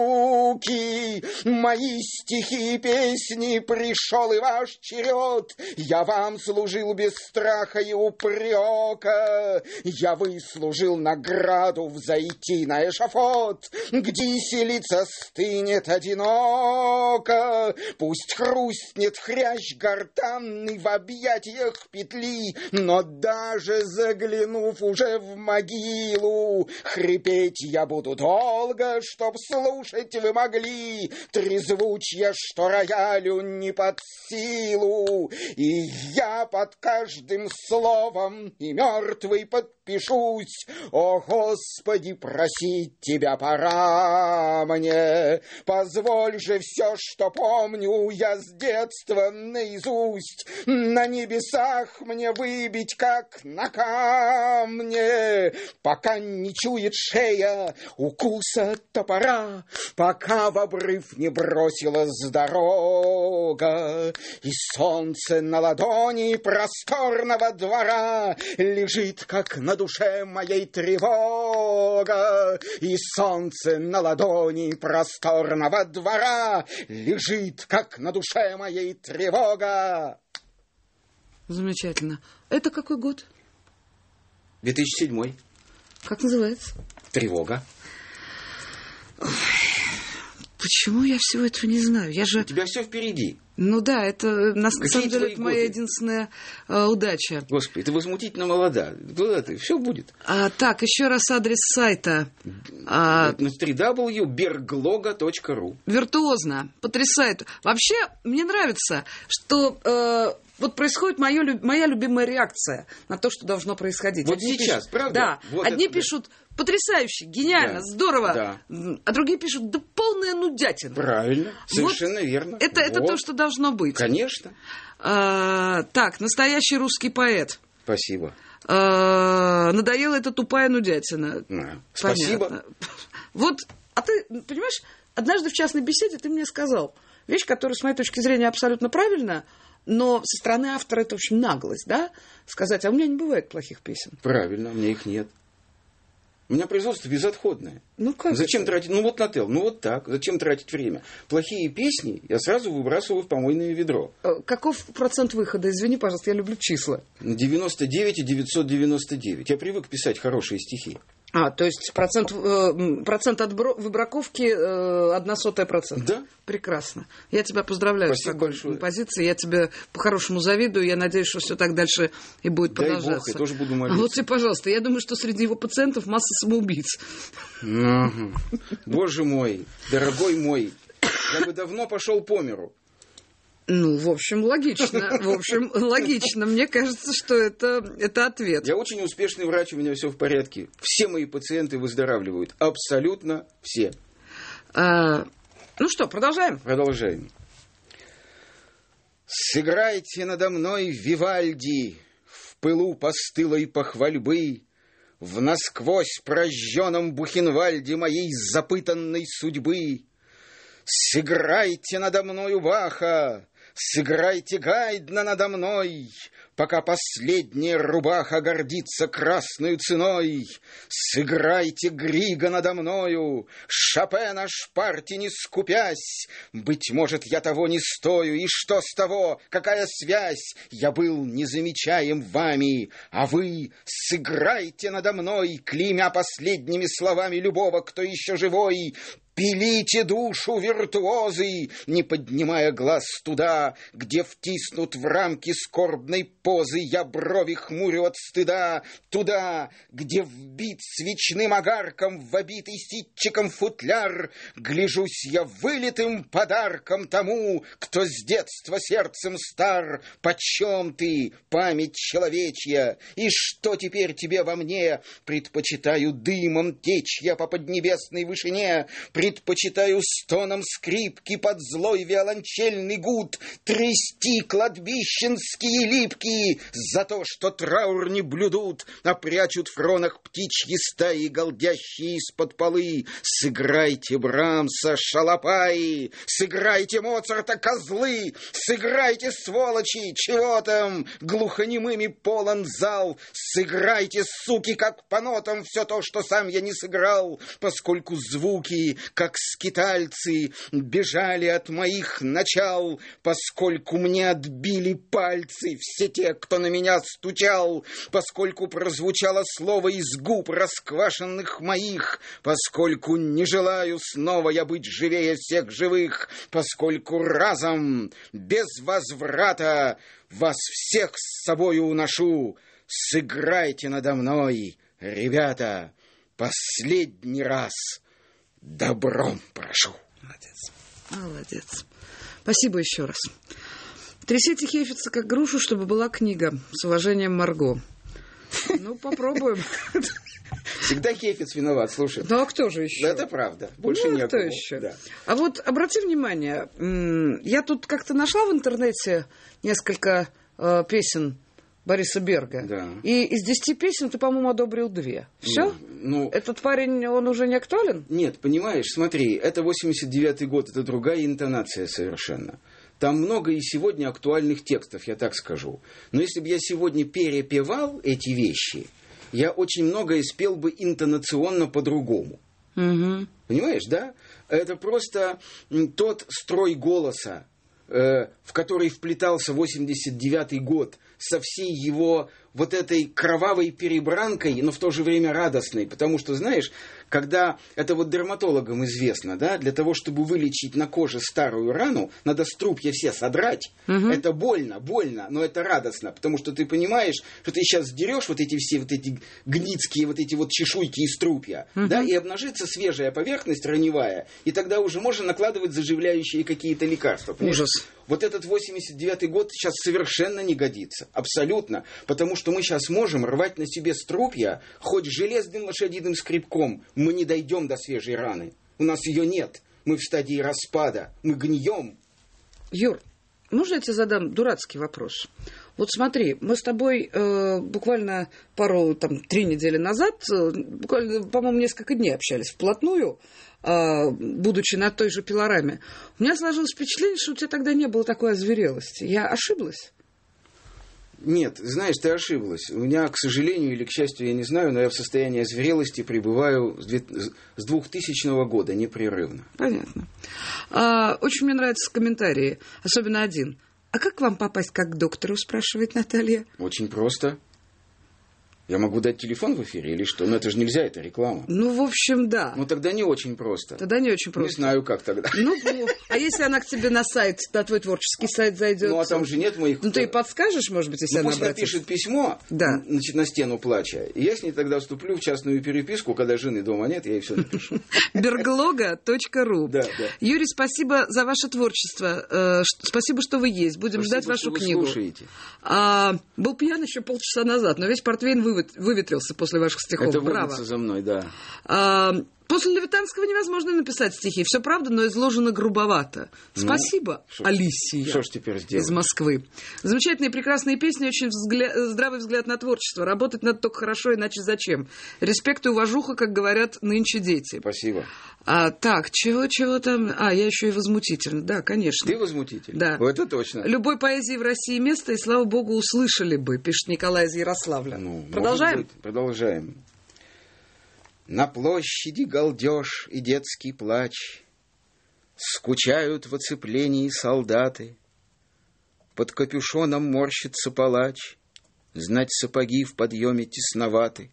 муки. Мои стихи и песни, пришел и ваш черед. Я вам служил без страха и упрека. Я выслужил награду взойти на эшафот, где селица стынет одиноко. Пусть хрустнет хрящ гортанный в объятиях петли, но даже заглянув уже в могилу, хрипеть я буду долго, чтоб слушать вы могли трезвучье, что роялю не под силу. И я под каждым словом и мертвый подпишусь. О, Господи, просить тебя пора мне. Позволь же все, что помню я с детства наизусть, на небесах мне выбить, как на камне, пока не чует шея укуса топора, пока в обрыв не бросилась дорога, и солнце на ладони просторного двора лежит, как на душе моей тревога, и солнце на ладони просторного двора лежит, как на душе моей тревога. Замечательно. Это какой год? две тысячи седьмой. Как называется? Тревога. Ой, почему я всего этого не знаю? Я же... У тебя все впереди. Ну да, это на Какие самом деле это моя годы? единственная э, удача. Господи, ты возмутительно молода. Куда ты? Все будет. А, так, еще раз адрес сайта. А, три дабл ю точка берглога точка ру. Виртуозно, потрясает. Вообще, мне нравится, что... Э, Вот происходит моё, моя любимая реакция на то, что должно происходить. Вот Одни сейчас, пишут, правда? Да. Вот Одни это, пишут потрясающе, гениально, да. здорово, Да. а другие пишут да полная нудятина. Правильно, совершенно вот верно. Это, вот. это то, что должно быть. Конечно. А, так, настоящий русский поэт. Спасибо. А, надоела эта тупая нудятина. А, спасибо. Понятно. Вот, а ты, понимаешь, однажды в частной беседе ты мне сказал вещь, которая, с моей точки зрения, абсолютно правильна, но со стороны автора это, в общем, наглость, да? Сказать, а у меня не бывает плохих песен. Правильно, у меня их нет. У меня производство безотходное. Ну как? Зачем это? тратить? Ну вот на тел, ну вот так. Зачем тратить время? Плохие песни я сразу выбрасываю в помойное ведро. Каков процент выхода? Извини, пожалуйста, я люблю числа. девяносто девять и девятьсот девяносто девять. Я привык писать хорошие стихи. А, то есть процент, э, процент отбро- выбраковки э, одна сотая процента. Да. Прекрасно. Я тебя поздравляю Спасибо с такой большое. позицией. Я тебе по-хорошему завидую. Я надеюсь, что все так дальше и будет Дай продолжаться. Бог, я тоже буду А молиться. вот тебе, пожалуйста, я думаю, что среди его пациентов масса самоубийц. Ага. Боже мой, дорогой мой, я бы давно пошел по миру. Ну, в общем, логично. В общем, логично. Мне кажется, что это, это ответ. Я очень успешный врач, у меня все в порядке. Все мои пациенты выздоравливают. Абсолютно все. А, ну что, продолжаем? Продолжаем. Сыграйте надо мной Вивальди в пылу постылой похвальбы, в насквозь прожженном Бухенвальде моей запытанной судьбы. Сыграйте надо мною Баха, сыграйте Гайдна надо мной, пока последняя рубаха гордится красной ценой. Сыграйте Грига надо мною, Шопена шпарьте не скупясь. Быть может, я того не стою, и что с того, какая связь? Я был незамечаем вами, а вы сыграйте надо мной, клеймя последними словами любого, кто еще живой. Пилите душу виртуозы, не поднимая глаз туда, где втиснут в рамки скорбной позы я брови хмурю от стыда, туда, где вбит свечным огарком в обитый ситчиком футляр, гляжусь я вылитым подарком тому, кто с детства сердцем стар. Почем ты, память человечья, и что теперь тебе во мне? Предпочитаю дымом течь я по поднебесной вышине, предпочитаю стоном скрипки под злой виолончельный гуд, трясти кладбищенские липки за то, что траур не блюдут, а прячут в фронах птичьи стаи, голдящие из-под полы. Сыграйте Брамса, шалопаи, сыграйте Моцарта, козлы, сыграйте, сволочи, чего там, глухонемыми полон зал, сыграйте, суки, как по нотам, все то, что сам я не сыграл, поскольку звуки, как скитальцы, бежали от моих начал, поскольку мне отбили пальцы все те, кто на меня стучал, поскольку прозвучало слово из губ расквашенных моих, поскольку не желаю снова я быть живее всех живых, поскольку разом, без возврата, вас всех с собою уношу. Сыграйте надо мной, ребята, последний раз. Добром прошу. Молодец. Молодец. Спасибо еще раз. Трясите Хефица как грушу, чтобы была книга. С уважением, Марго. Ну, попробуем. Всегда Хефиц виноват, слушай. Ну, а кто же еще? Да, это правда. Больше ну, некого. Кто еще? Да. А вот обрати внимание, я тут как-то нашла в интернете несколько э, песен Бориса Берга. Да. И из десяти песен ты, по-моему, одобрил две. Все? Ну, Этот парень, он уже не актуален? Нет, понимаешь, смотри, это восемьдесят девятый год, это другая интонация совершенно. Там много и сегодня актуальных текстов, я так скажу. Но если бы я сегодня перепевал эти вещи, я очень многое спел бы интонационно по-другому. Угу. Понимаешь, да? Это просто тот строй голоса, э, в который вплетался восемьдесят девятый год, со всей его вот этой кровавой перебранкой, но в то же время радостной. Потому что, знаешь, когда это вот дерматологам известно, да, для того, чтобы вылечить на коже старую рану, надо струпья все содрать. Угу. Это больно, больно, но это радостно, потому что ты понимаешь, что ты сейчас сдерешь вот эти все вот эти гницкие вот эти вот чешуйки и струпья, угу. да, и обнажится свежая поверхность раневая, и тогда уже можно накладывать заживляющие какие-то лекарства. Понимаешь? Ужас. Вот этот восемьдесят девятый год сейчас совершенно не годится. Абсолютно. Потому что мы сейчас можем рвать на себе струпья хоть железным лошадиным скребком. Мы не дойдем до свежей раны. У нас ее нет. Мы в стадии распада. Мы гнием. Юр, можно я тебе задам дурацкий вопрос? Вот смотри, мы с тобой э, буквально пару, там, три недели назад, э, буквально, по-моему, несколько дней общались вплотную, э, будучи на той же пилораме. У меня сложилось впечатление, что у тебя тогда не было такой озверелости. Я ошиблась? Нет, знаешь, ты ошиблась. У меня, к сожалению или к счастью, я не знаю, но я в состоянии озверелости пребываю с двухтысячного года непрерывно. Понятно. А, очень мне нравятся комментарии, особенно один. А как к вам попасть как к доктору, спрашивает Наталья. Очень просто. Я могу дать телефон в эфире или что? Но это же нельзя, это реклама. Ну, в общем, да. Ну, тогда не очень просто. Тогда не очень просто. Не знаю, как тогда. Ну, а если она к тебе на сайт, на твой творческий сайт зайдет? Ну, а там же нет моих... Ну, ты и подскажешь, может быть, если ну, она пусть обратится? напишет письмо, да. Значит, на стену плача, и я с ней тогда вступлю в частную переписку, когда жены дома нет, я ей все напишу. берглога точка ру. Да, да. Юрий, спасибо за ваше творчество. Спасибо, что вы есть. Будем ждать вашу книгу. Слушаете. Был пьян еще полчаса назад, но весь портвейн выветрился после ваших стихов. Это Браво. водится за мной, да. А, после Левитанского невозможно написать стихи. Все правда, но изложено грубовато. Спасибо, ну, Алисия что ж теперь сделать? Из Москвы. Замечательные прекрасные песни, очень взгля... здравый взгляд на творчество. Работать надо только хорошо, иначе зачем? Респект и уважуха, как говорят нынче дети. Спасибо. А, так, чего-чего там... А, я еще и возмутительна. Да, конечно. Ты возмутительна? Да. Вот это точно. Любой поэзии в России место, и, слава богу, услышали бы, пишет Николай из Ярославля. Ну, продолжаем? Продолжаем. На площади галдеж и детский плач, скучают в оцеплении солдаты, под капюшоном морщится палач, знать сапоги в подъеме тесноваты.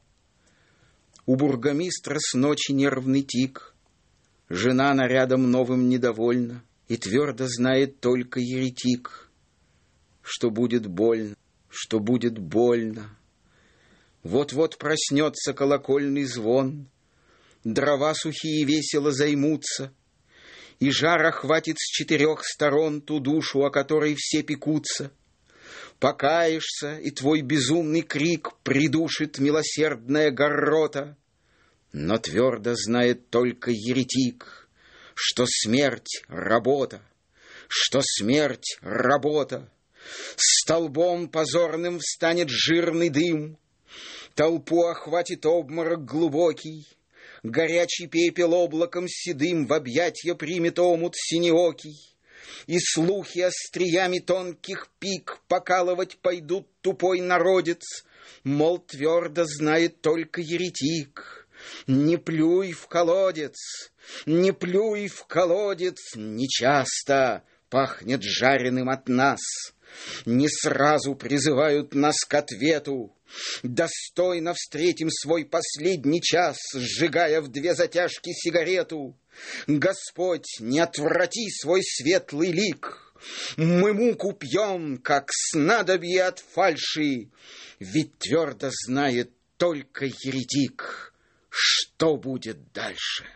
У бургомистра с ночи нервный тик, жена нарядом новым недовольна, и твердо знает только еретик, что будет больно, что будет больно. Вот-вот проснется колокольный звон, дрова сухие весело займутся, и жар охватит с четырех сторон ту душу, о которой все пекутся. Покаешься, и твой безумный крик придушит милосердная гаррота, но твердо знает только еретик, что смерть — работа, что смерть — работа. Столбом позорным встанет жирный дым, толпу охватит обморок глубокий, горячий пепел облаком седым в объятья примет омут синеокий, и слухи остриями тонких пик покалывать пойдут тупой народец, мол, твердо знает только еретик. Не плюй в колодец, не плюй в колодец, нечасто пахнет жареным от нас. Не сразу призывают нас к ответу. Достойно встретим свой последний час, сжигая в две затяжки сигарету. Господь, не отврати свой светлый лик. Мы муку пьем, как снадобье от фальши, ведь твердо знает только еретик, что будет дальше.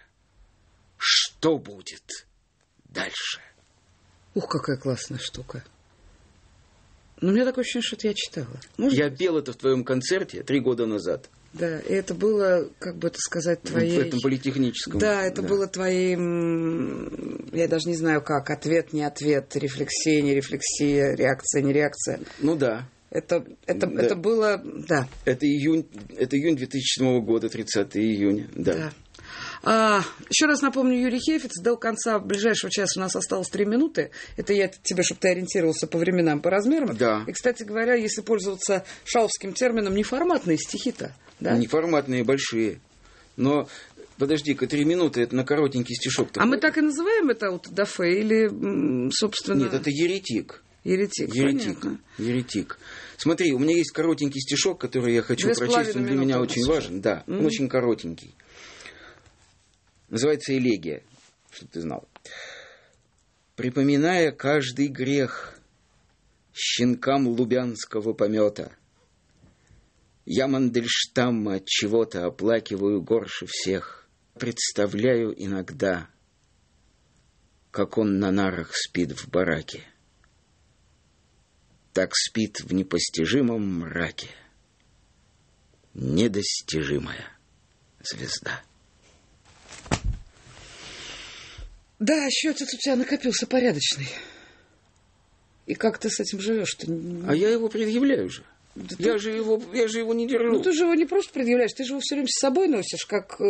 Что будет дальше? Ух, какая классная штука. Ну, у меня такое ощущение, что это я читала. Может я быть? пел это в твоем концерте три года назад. Да, и это было, как бы это сказать, твоей... В этом политехническом. Да, это да. было твоим, я даже не знаю как, ответ, не ответ, рефлексия, не рефлексия, реакция, не реакция. Ну да. Это, это, да. это было, да. Это июнь, это июнь две тысячи седьмого года, тридцатого июня, да. Да. А, еще раз напомню, Юрий Хефиц, до конца ближайшего часа у нас осталось три минуты. Это я тебе, чтобы ты ориентировался по временам, по размерам. Да. И, кстати говоря, если пользоваться шаубским термином, неформатные стихи-то. Да? Неформатные, большие. Но, подожди-ка, три минуты, это на коротенький стишок. А мы так и называем это аутодафе или, собственно... Нет, это еретик. Еретик, еретик. Понятно. Еретик. Смотри, у меня есть коротенький стишок, который я хочу Две прочесть, он для меня очень сейчас. важен. Да, mm-hmm. он очень коротенький. Называется «Элегия», чтобы ты знал. Припоминая каждый грех щенкам лубянского помета, я Мандельштама от чего-то оплакиваю горше всех. Представляю иногда, как он на нарах спит в бараке. Так спит в непостижимом мраке недостижимая звезда. Да, счетец у тебя накопился порядочный. И как ты с этим живешь? Ты... А я его предъявляю же. Да я, ты... же его, я же его не держу. Ну, ты же его не просто предъявляешь, ты же его все время с собой носишь, как...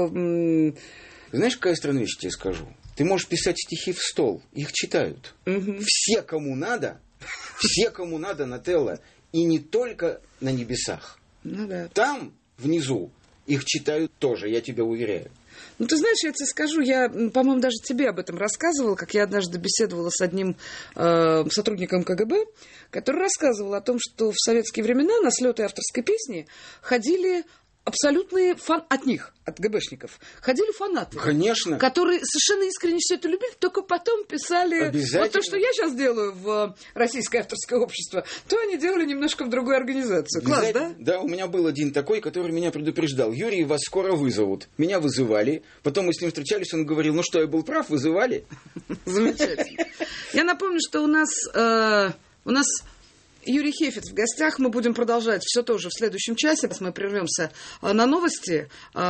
Э, Знаешь, какая странная вещь тебе скажу? Ты можешь писать стихи в стол, их читают. угу. Все, кому надо, все, кому надо, Нателла, и не только на небесах. Ну да. Там, внизу, их читают тоже, я тебя уверяю. Ну, ты знаешь, я тебе скажу, я, по-моему, даже тебе об этом рассказывала, как я однажды беседовала с одним э, сотрудником ка гэ бэ, который рассказывал о том, что в советские времена на слеты авторской песни ходили абсолютные фан... от них, от гэ бэ-шников, ходили фанаты. Конечно. Которые совершенно искренне все это любили, только потом писали... Вот то, что я сейчас делаю в Российское авторское общество, то они делали немножко в другой организации. Класс, да? Да, у меня был один такой, который меня предупреждал. Юрий, вас скоро вызовут. Меня вызывали. Потом мы с ним встречались, он говорил, ну что, я был прав, вызывали. Замечательно. Я напомню, что у нас... У нас... Юрий Хефец в гостях. Мы будем продолжать все тоже в следующем часе. Мы прервемся на новости.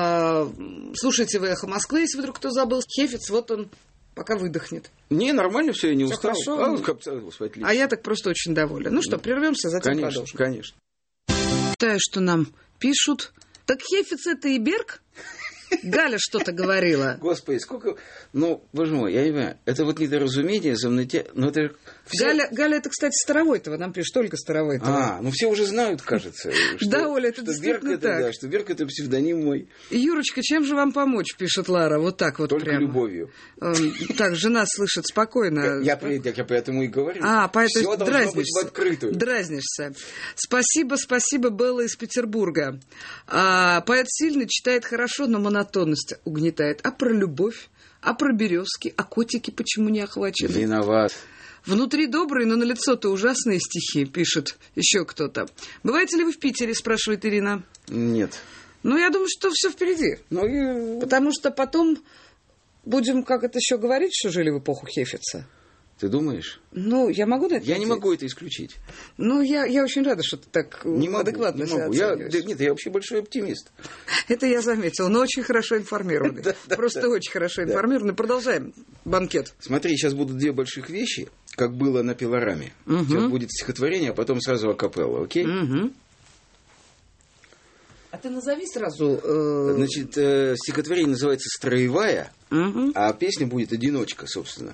Слушайте вы «Эхо Москвы», если вдруг кто забыл. Хефец, вот он пока выдохнет. Не, нормально все, я не всё устал. Хорошо. А, а я так просто очень доволен. Ну что, прервемся, затем конечно, продолжим. Конечно, конечно. Считаю, что нам пишут. Так Хефец это и Берг? Галя что-то говорила. Господи, сколько... Ну, боже мой, я не понимаю. Это вот недоразумение, замнете... Но это все... Галя, Галя, это, кстати, Старовойтова. Нам пишет только Старовойтова. А, ну все уже знают, кажется. Да, Оля, это действительно так. Да, что Берг это псевдоним мой. Юрочка, чем же вам помочь, пишет Лара. Вот так вот только прямо. Любовью. Так, жена слышит спокойно. Я, я, я поэтому и говорю. А, поэтому все должно быть в открытую. Дразнишься. Спасибо, спасибо, Белла из Петербурга. А, поэт сильный, читает хорошо, но монотонность угнетает. А про любовь? А про березки? А котики почему не охвачены? Виноват. Внутри добрые, но на лицо-то ужасные стихи, пишет еще кто-то. Бываете ли вы в Питере, спрашивает Ирина? Нет. Ну, я думаю, что все впереди. Ну, и... Потому что потом будем, как это еще говорить, что жили в эпоху Хефица. Ты думаешь? Ну, я могу на это Я надеяться? не могу это исключить. Ну, я, я очень рада, что ты так не могу, адекватно не себя могу. Я, оцениваешь. Нет, я вообще большой оптимист. Это я заметила, но очень хорошо информированный. Просто очень хорошо информированный. Продолжаем банкет. Смотри, сейчас будут две больших вещи, как было на пилораме. Сейчас будет стихотворение, а потом сразу акапелла, окей? А ты назови сразу... Значит, стихотворение называется «Строевая», а песня будет «Одиночка», собственно.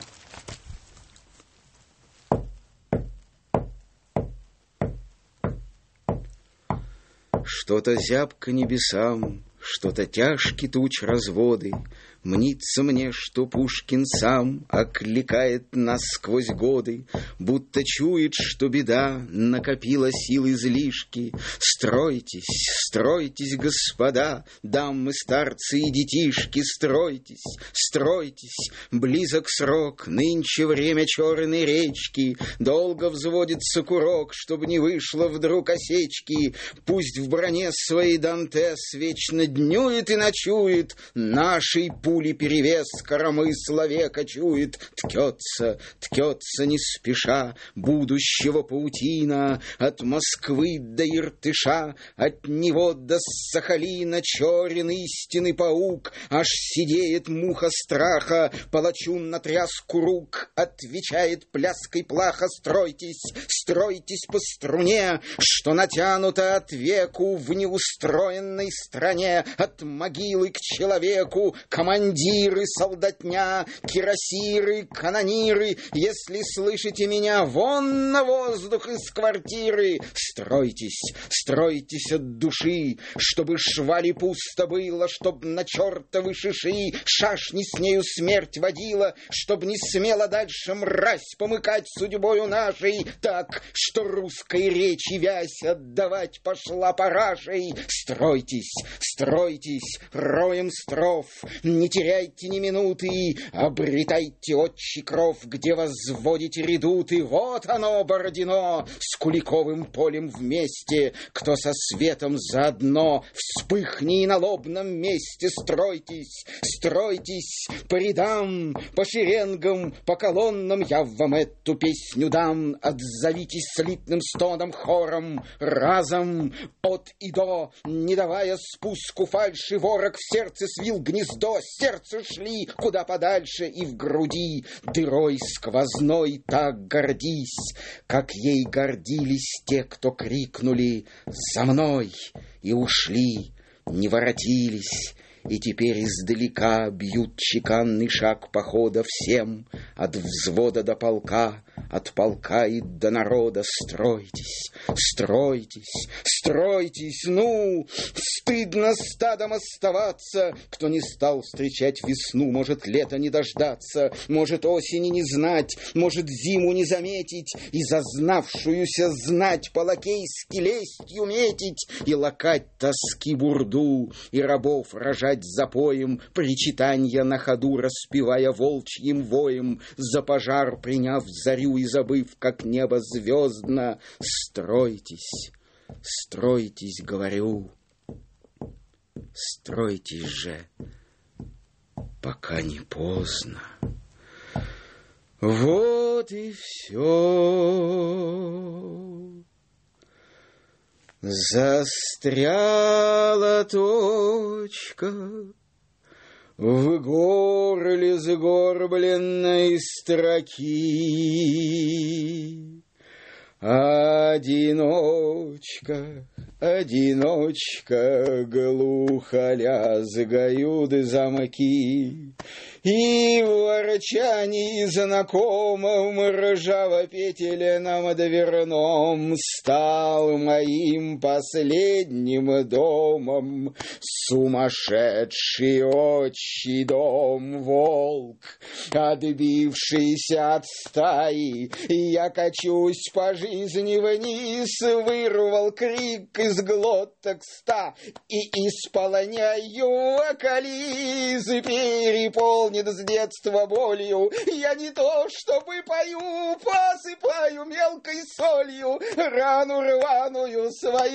Что-то зябко небесам, что-то тяжкий туч разводы. Мнится мне, что Пушкин сам окликает нас сквозь годы, будто чует, что беда накопила сил излишки. Стройтесь, стройтесь, господа, дамы, старцы и детишки, стройтесь, стройтесь, близок срок, нынче время черной речки, долго взводится курок, чтобы не вышло вдруг осечки. Пусть в броне своей Дантес вечно днюет и ночует, нашей пули перевес коромысла века чует. Ткется, ткется не спеша будущего паутина от Москвы до Иртыша, от него до Сахалина черен истинный паук, аж сидеет муха страха, палачун на тряску рук отвечает пляской плаха. Стройтесь, стройтесь по струне, что натянуто от веку в неустроенной стране, от могилы к человеку, командиры, солдатня, кирасиры, канониры, если слышите меня, вон на воздух из квартиры. Стройтесь, стройтесь от души, чтобы швали пусто было, чтоб на чертовы шиши шашни с нею смерть водила, чтоб не смела дальше мразь помыкать судьбою нашей, так, что русской речи вязь отдавать пошла парашей. Стройтесь, стройтесь, роем стров, не теряйте ни минуты, обретайте отчий кров, где возводите редуты. Вот оно, Бородино, с Куликовым полем вместе, кто со светом заодно, вспыхни и на лобном месте. Стройтесь, стройтесь по рядам, по шеренгам, по колоннам, я вам эту песню дам. Отзовитесь слитным стоном хором разом, от и до, не давая спуску ниточку фальши ворог в сердце свил гнездо, сердце шли куда подальше, и в груди дырой сквозной так гордись, как ей гордились те, кто крикнули «За мной!» и ушли, не воротились. И теперь издалека бьют чеканный шаг похода всем, от взвода до полка, от полка и до народа. Стройтесь, стройтесь, стройтесь, ну! Стыдно стадом оставаться, кто не стал встречать весну. Может, лето не дождаться, может, осени не знать, может, зиму не заметить, и зазнавшуюся знать по-лакейски лестью метить, и лакать тоски бурду, и рабов рожать запоем, причитанья на ходу распевая волчьим воем, за пожар приняв зарю и забыв, как небо звездно. Стройтесь, стройтесь, говорю, стройтесь же, пока не поздно. Вот и все. Застряла точка в горле сгорбленной строки. Одиночка, одиночка, глухо лязгают замки, и в ворчании знакомом ржаво-петельном дверном стал моим последним домом сумасшедший отчий дом. Волк, отбившийся от стаи, я качусь по жизни вниз, вырвал крик из глоток ста и исполняю вокализ, переполнен с детства болью. Я не то чтобы пою, посыпаю мелкой солью рану рваную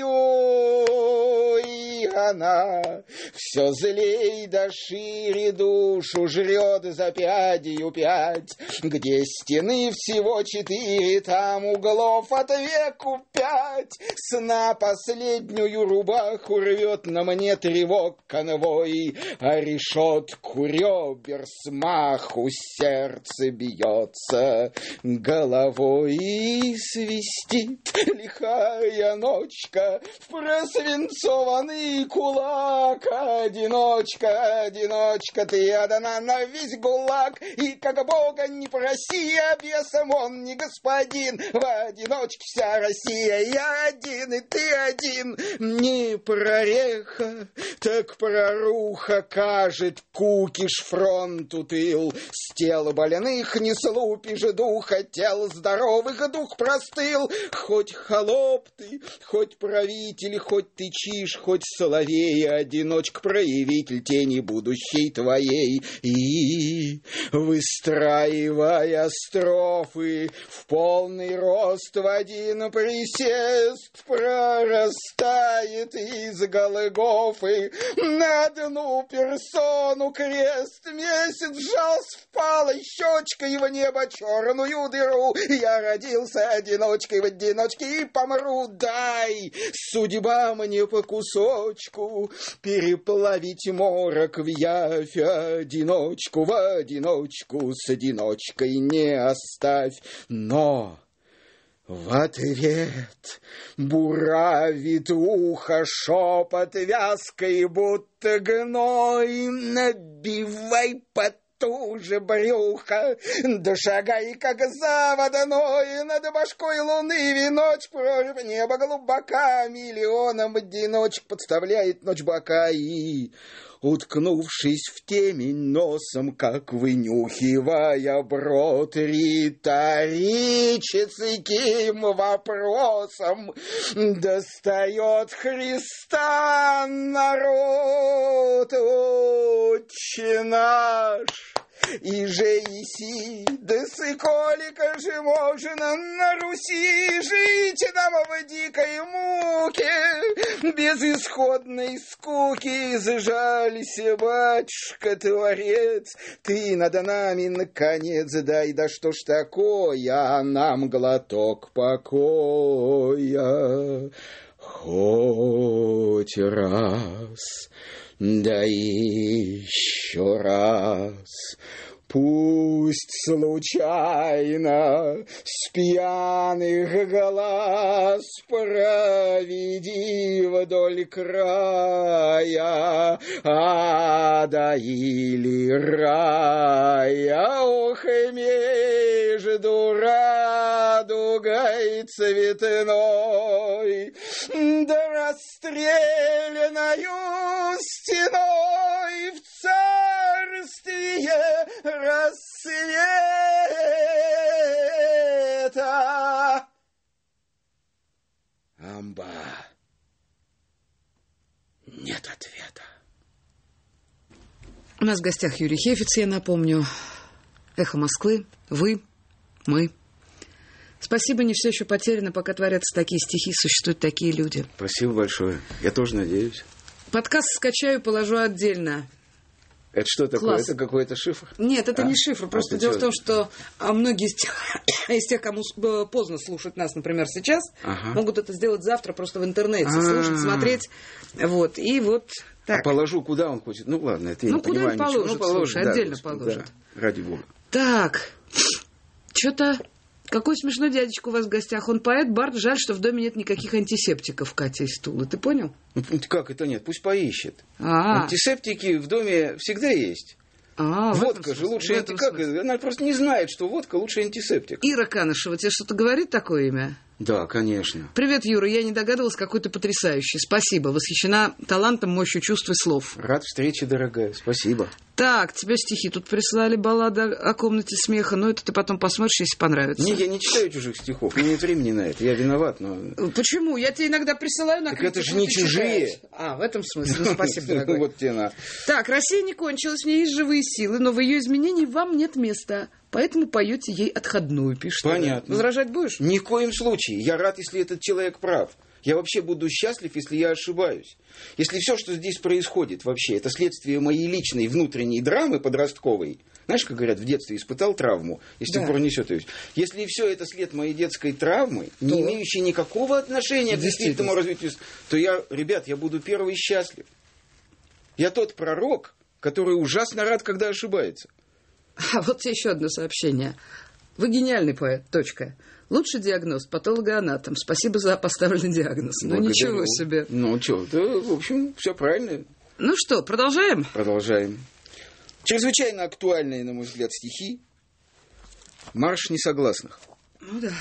свою, и она все злей да шире душу жрет за пятью пять. Где стены всего четыре, там углов от веку пять. Сна последнюю рубаху рвет на мне тревог конвой, а решетку ребер смаху сердце бьется головой, и свистит лихая ночка в просвинцованный кулак. Одиночка, одиночка, ты отдана на весь гулаг, и как Бога не проси, а бесом он не господин. В одиночке вся Россия, я один, и ты один. Не прореха, так проруха, кажет кукиш фронту тыл. С тел больных не слупишь духа, тел здоровых дух простыл. Хоть холоп ты, хоть правитель, хоть ты чиж, хоть соловей, одиночка, проявитель тени будущей твоей. И, выстраивая строфы в полный рост, в один присест прорастает из Голгофы на одну персону крест. Месяц сжался впалой щечкой в небо черную дыру. Я родился одиночкой в одиночке и помру. Дай, судьба, мне по кусочку переплавить морок в явь. Одиночку в одиночку с одиночкой не оставь. Но в ответ буравит ухо шепот вязкой, будто гной. Набивай потуже брюхо, да шагай, как заводной, над башкой луны веночек, прорубь небо глубока, миллионом одиночек подставляет ночь бока. И, уткнувшись в темень носом, как вынюхивая брод, риторическим вопросом достает Христа народ. Отче наш, и же еси, да сколько же можно на Руси жить нам в дикой муке, безысходной скуки? Сжалься, батюшка, Творец, ты над нами наконец дай, да что ж такое, а нам глоток покоя. Хоть раз, да еще раз, пусть случайно с пьяных глаз проведи вдоль края ада или рая, ох, и между радугой цветной да расстреляною стеной в царствие рассвета. Амба, нет ответа. У нас в гостях Юрий Хефиц, я напомню. «Эхо Москвы», вы, мы. Спасибо, не все еще потеряно, пока творятся такие стихи, существуют такие люди. Спасибо большое. Я тоже надеюсь. Подкаст скачаю, положу отдельно. Это что такое? Класс. Это какой-то шифр? Нет, это а? не шифр. Просто а дело что? в том, что а, многие из тех, из тех, кому поздно слушать нас, например, сейчас, ага. могут это сделать завтра просто в интернете. А-а-а. Слушать, смотреть. Вот. И вот так. А положу, куда он хочет? Ну, ладно, это я ну, не понимаю. Ну, куда положит, ну, положит, слушай, да, отдельно Господи, положит. Да, ради бога. Так. Что-то... Какой смешной дядечка у вас в гостях. Он поэт, бард. Жаль, что в доме нет никаких антисептиков, Катя из Тулы. Ты понял? Ну, как это нет? Пусть поищет. А-а-а. Антисептики в доме всегда есть. А, водка же лучше... Анти... Как? Она просто не знает, что водка лучше антисептик. Ира Канышева, тебе что-то говорит такое имя? Да, конечно. Привет, Юра. Я не догадывалась, какой ты потрясающий. Спасибо. Восхищена талантом, мощью чувств и слов. Рад встрече, дорогая. Спасибо. Так, тебе стихи тут прислали, баллада о комнате смеха. Но это ты потом посмотришь, если понравится. Не, я не читаю чужих стихов. У меня нет времени на это. Я виноват, но... Почему? Я тебе иногда присылаю на так критику. Это же не чужие. Читаешь. А, в этом смысле. Ну, спасибо, дорогой. Вот тебе на. Так, Россия не кончилась, в ней есть живые силы, но в ее изменении вам нет места. Поэтому поете ей отходную, пишет. Понятно. Возражать будешь? Ни в коем случае. Я рад, если этот человек прав. Я вообще буду счастлив, если я ошибаюсь. Если все, что здесь происходит вообще, это следствие моей личной внутренней драмы подростковой. Знаешь, как говорят, в детстве испытал травму, и с тех пор несет ее. Если все это след моей детской травмы, то... не имеющей никакого отношения к действительному развитию, то я, ребят, я буду первый счастлив. Я тот пророк, который ужасно рад, когда ошибается. А вот еще одно сообщение. Вы гениальный поэт. Точка. Лучший диагноз, патологоанатом. Спасибо за поставленный диагноз. Ну, ничего себе. Ну, что, да, в общем, все правильно. Ну что, продолжаем? Продолжаем. Чрезвычайно актуальные, на мой взгляд, стихи. Марш несогласных. Ну да.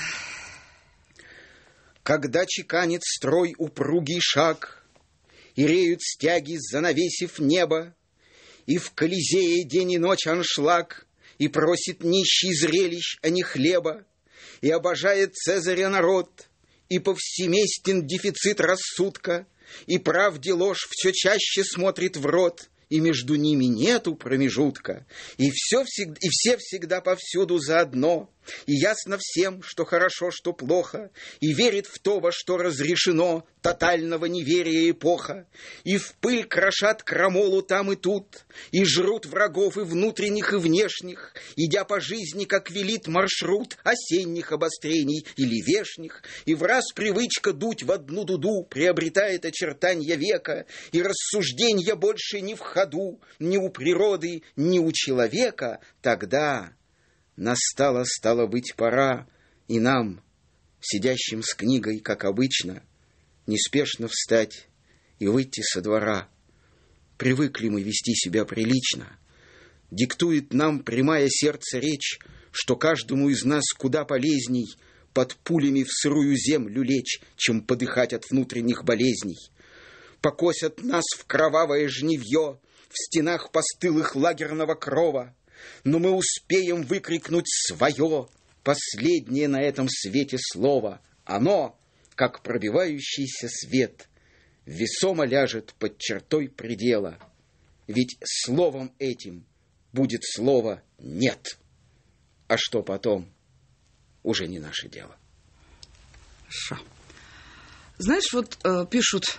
Когда чеканит строй упругий шаг, и реют стяги, занавесив небо, и в Колизее день и ночь аншлаг, и просит нищий зрелищ, а не хлеба, и обожает Цезаря народ, и повсеместен дефицит рассудка, и правде ложь все чаще смотрит в рот, и между ними нету промежутка, и, все всегда, и все всегда повсюду заодно, и ясно всем, что хорошо, что плохо, и верит в то, во что разрешено, тотального неверия эпоха, и в пыль крошат крамолу там и тут, и жрут врагов и внутренних, и внешних, идя по жизни, как велит маршрут осенних обострений или вешних, и в раз привычка дуть в одну дуду приобретает очертания века, и рассужденья больше не в ходу, ни у природы, ни у человека, тогда... Настала, стало быть, пора, и нам, сидящим с книгой, как обычно, неспешно встать и выйти со двора. Привыкли мы вести себя прилично. Диктует нам прямая сердце речь, что каждому из нас куда полезней под пулями в сырую землю лечь, чем подыхать от внутренних болезней. Покосят нас в кровавое жнивье, в стенах постылых лагерного крова, но мы успеем выкрикнуть свое, последнее на этом свете слово. Оно, как пробивающийся свет, весомо ляжет под чертой предела. Ведь словом этим будет слово «нет». А что потом, уже не наше дело. Хорошо. Знаешь, вот э, пишут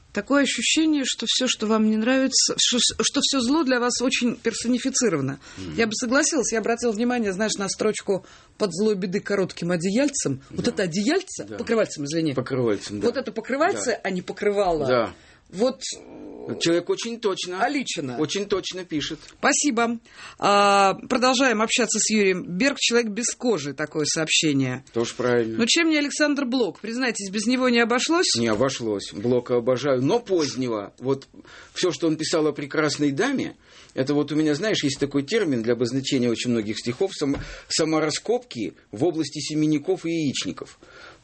Такое ощущение, что все, что вам не нравится, что, что все зло для вас очень персонифицировано. Mm-hmm. Я бы согласилась, я обратила внимание, знаешь, на строчку «под злой беды коротким одеяльцем». Да. Вот это одеяльце, да. покрывальцем, извини. Покрывальцем, да. Вот это покрывальце, да. а не покрывало. Да. Вот... Человек очень точно. Аличина. Очень точно пишет. Спасибо. А, продолжаем общаться с Юрием. Берг — человек без кожи, такое сообщение. Тоже правильно. Но чем не Александр Блок? Признайтесь, без него не обошлось? Не обошлось. Блока обожаю. Но позднего. Вот все, что он писал о прекрасной даме, это вот у меня, знаешь, есть такой термин для обозначения очень многих стихов, сам, самораскопки в области семенников и яичников.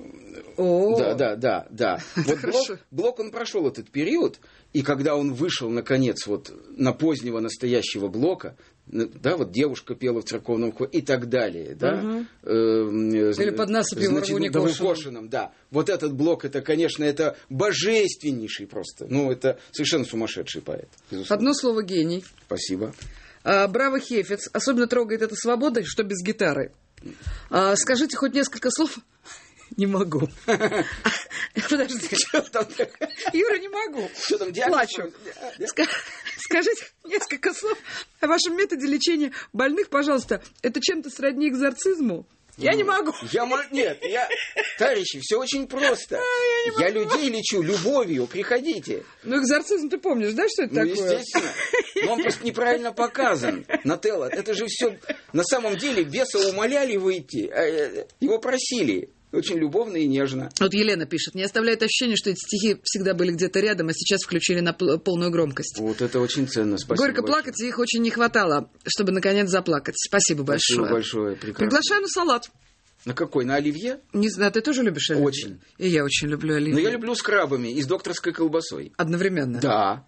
О, да, да, да, да. Вот Блок, Блок, он прошел этот период, и когда он вышел, наконец, вот на позднего настоящего Блока, да, вот девушка пела в церковном хоре и так далее, да. Угу. Э, Или под насыпью Укошенным, да. Вот этот Блок, это, конечно, это божественнейший просто, ну, это совершенно сумасшедший поэт. Безусловно. Одно слово — гений. Спасибо. А, браво, Хефец. Особенно трогает эта свобода, что без гитары. А, скажите хоть несколько слов... Не могу. Подожди. Юра, не могу. Что там, плачу. Скажите несколько слов о вашем методе лечения больных, пожалуйста. Это чем-то сродни экзорцизму? Я ну, не могу. Я, нет, я... Товарищи, все очень просто. А, я я людей лечу любовью, приходите. Ну, экзорцизм ты помнишь, да, что это ну, такое? Естественно. Но он просто неправильно показан. Нателло, это же все... На самом деле беса умоляли выйти, его просили. Очень любовно и нежно. Вот Елена пишет: не оставляет ощущение, что эти стихи всегда были где-то рядом, а сейчас включили на полную громкость. Вот это очень ценно. Спасибо. Горько большое. Плакать, их очень не хватало, чтобы наконец заплакать. Спасибо, Спасибо большое. большое. Прекрасно. Приглашаю на салат. На какой? На оливье? Не знаю, ты тоже любишь оливье? Очень. И я очень люблю оливье. Но я люблю с крабами и с докторской колбасой. Одновременно? Да.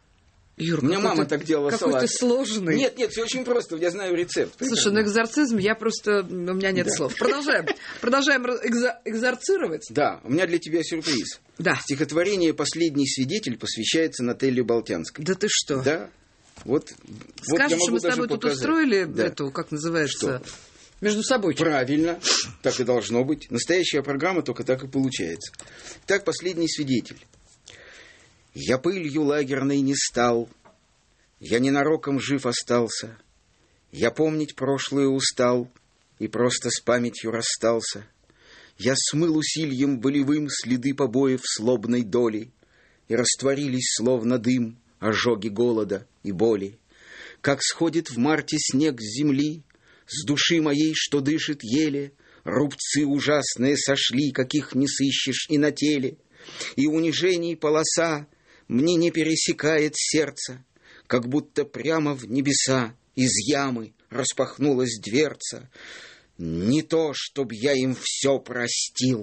Юр, у меня мама так делала какой салат. Какой ты сложный. Нет, нет, все очень просто, я знаю рецепт. Слушай, ну экзорцизм, я просто... У меня нет да. слов. Продолжаем. Продолжаем экзо... экзорцировать. Да, у меня для тебя сюрприз. Да. Стихотворение «Последний свидетель» посвящается Нателле Болтянской. Да ты что? Да. Вот, скажешь, вот что мы с тобой тут устроили да. эту, как называется... Что? Между собой. Правильно, так и должно быть. Настоящая программа только так и получается. Так, «Последний свидетель». Я пылью лагерной не стал, я ненароком жив остался, я помнить прошлое устал и просто с памятью расстался. Я смыл усильем болевым следы побоев слобной доли, и растворились, словно дым, ожоги голода и боли. Как сходит в марте снег с земли, с души моей, что дышит еле, рубцы ужасные сошли, каких не сыщешь и на теле, и унижений полоса мне не пересекает сердце, как будто прямо в небеса из ямы распахнулась дверца. Не то, чтоб я им все простил,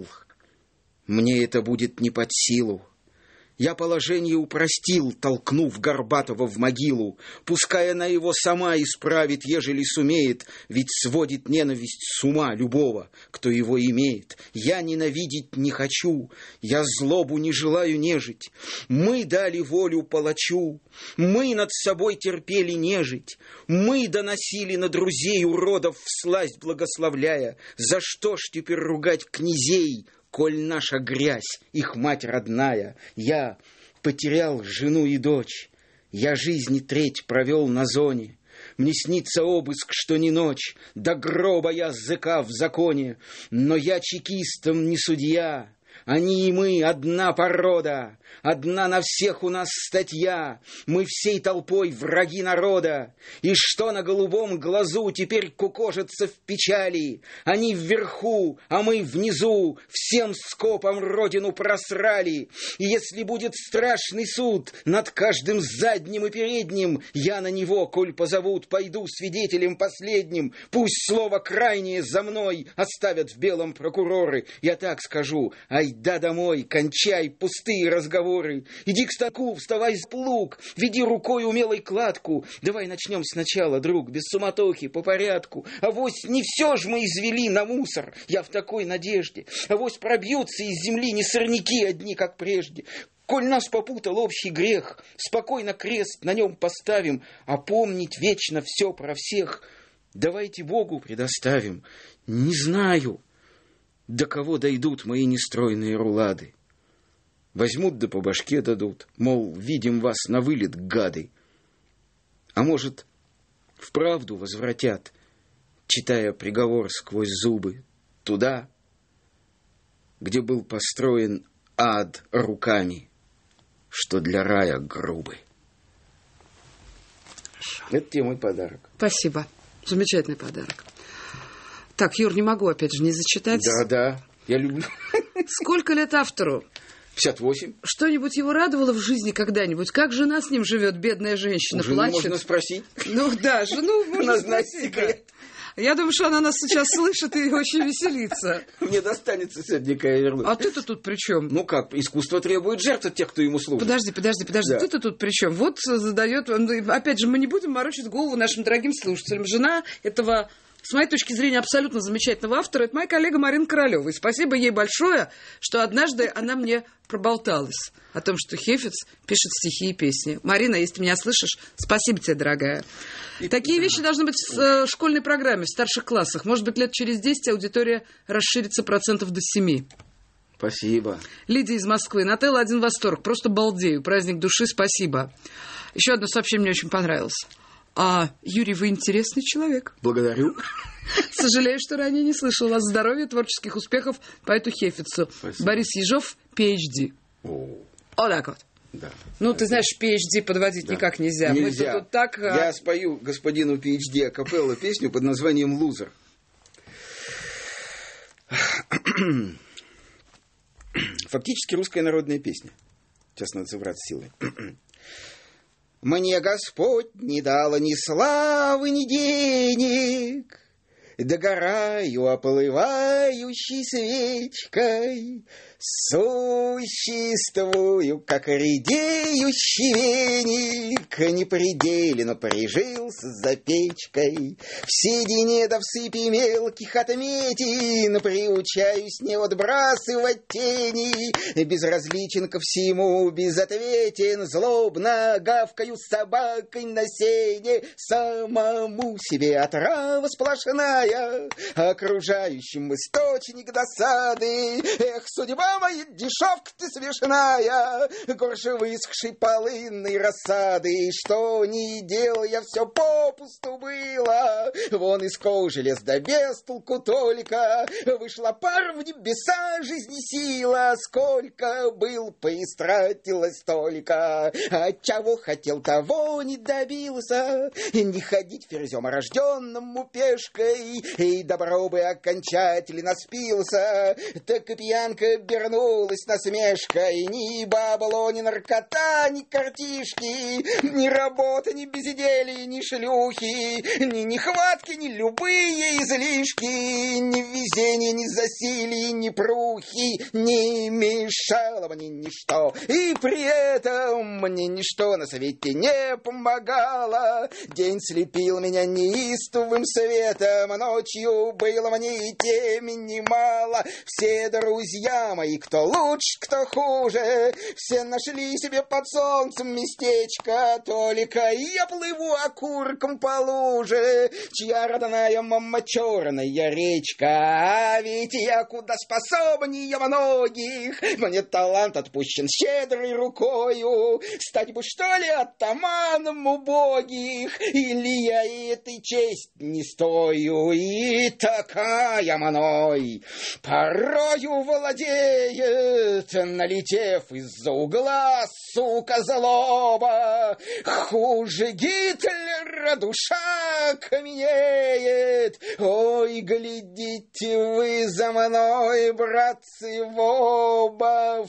мне это будет не под силу. Я положение упростил, толкнув Горбатова в могилу. Пускай она его сама исправит, ежели сумеет, ведь сводит ненависть с ума любого, кто его имеет. Я ненавидеть не хочу, я злобу не желаю нежить. Мы дали волю палачу, мы над собой терпели нежить. Мы доносили на друзей уродов всласть благословляя. За что ж теперь ругать князей, коль наша грязь, их мать родная? Я потерял жену и дочь, я жизни треть провел на зоне. Мне снится обыск, что не ночь, до гроба я зэка в законе. Но я чекистам не судья, они и мы одна порода, одна на всех у нас статья. Мы всей толпой враги народа. И что на голубом глазу теперь кукожится в печали? Они вверху, а мы внизу, всем скопом родину просрали. И если будет страшный суд над каждым задним и передним, я на него, коль позовут, пойду свидетелем последним. Пусть слово крайнее за мной оставят в белом прокуроры. Я так скажу: айда домой, кончай пустые разговоры. Иди к станку, вставай с плуг, веди рукой умелой кладку. Давай начнем сначала, друг, без суматохи, по порядку. Авось не все ж мы извели на мусор, я в такой надежде. Авось пробьются из земли не сорняки одни, как прежде. Коль нас попутал общий грех, спокойно крест на нем поставим, а помнить вечно все про всех давайте Богу предоставим. Не знаю, до кого дойдут мои нестройные рулады. Возьмут да по башке дадут, мол, видим вас на вылет, гады. А может, вправду возвратят, читая приговор сквозь зубы, туда, где был построен ад руками, что для рая грубый. Это тебе мой подарок. Спасибо. Замечательный подарок. Так, Юр, не могу опять же не зачитать. Да, да, я люблю. Сколько лет автору? пятьдесят восемь. Что-нибудь его радовало в жизни когда-нибудь? Как жена с ним живет, бедная женщина, Жену плачет? можно спросить. Ну да, жену можно знает спросить. секрет. Да. Я думаю, что она нас сейчас слышит и очень веселится. Мне достанется сегодня, когда я вернусь. А ты-то тут при чем? Ну как, искусство требует жертв от тех, кто ему служит. Подожди, подожди, подожди, Да. ты-то тут при чем? Вот задает, опять же, мы не будем морочить голову нашим дорогим слушателям. Жена этого, с моей точки зрения, абсолютно замечательного автора, это моя коллега Марина Королева. И спасибо ей большое, что однажды она мне проболталась о том, что Хефиц пишет стихи и песни. Марина, если ты меня слышишь, спасибо тебе, дорогая. И такие вещи должны быть в э, школьной программе, в старших классах. Может быть, лет через десять аудитория расширится процентов до семи. Спасибо. Лидия из Москвы. Нателла, один восторг. Просто балдею. Праздник души, спасибо. Еще одно сообщение мне очень понравилось. А, Юрий, вы интересный человек. Благодарю. Сожалею, что ранее не слышал о здоровье, творческих успехов поэту Хефицу. Спасибо. Борис Ежов, пи эйч ди. О, Вот так вот. да. Ну, ты знаешь, пи эйч ди подводить Да. никак нельзя. Нельзя. Мы тут так... а, Я спою господину пи эйч ди акапелла песню под названием «Лузер». Фактически русская народная песня. Сейчас надо собраться силой. Мне Господь не дал ни славы, ни денег, догораю оплывающей свечкой, существую, как редеющий веник, непределенно прижился за печкой. В седине да в сыпи мелких отметин приучаюсь не отбрасывать тени, безразличен ко всему, безответен, злобно гавкаю собакой на сене, самому себе отрава сплошная, окружающим источник досады. Эх, судьба моя, дешевка ты смешная, горше высохшей полынной рассады. Что ни делал, я все попусту было, вон из кожи лез да без толку только, вышла пар в небеса, жизни сила, сколько был, поистратилось только, от чего хотел, того не добился, не ходить ферзем рожденному пешкой, и добро бы окончательно спился, так и пьянка обернулась насмешкой. Ни бабло, ни наркота, ни картишки, ни работа, ни безделие, ни шлюхи, ни нехватки, ни любые излишки, ни везение, ни засилие, ни прухи не мешало мне ничто, и при этом мне ничто на свете не помогало. День слепил меня неистовым светом, ночью было мне и темени мало. Все друзья мои, кто лучше, кто хуже, все нашли себе под солнцем местечко, только я плыву окурком по луже, чья родная мама черная речка. А ведь я куда способнее многих, мне талант отпущен щедрой рукою, стать бы что ли атаманом убогих, или я этой честь не стою, и такая мной порою владеет, налетев из-за угла, сука злоба, хуже Гитлера душа каменеет. Ой, глядите вы за мной, братцы, в оба,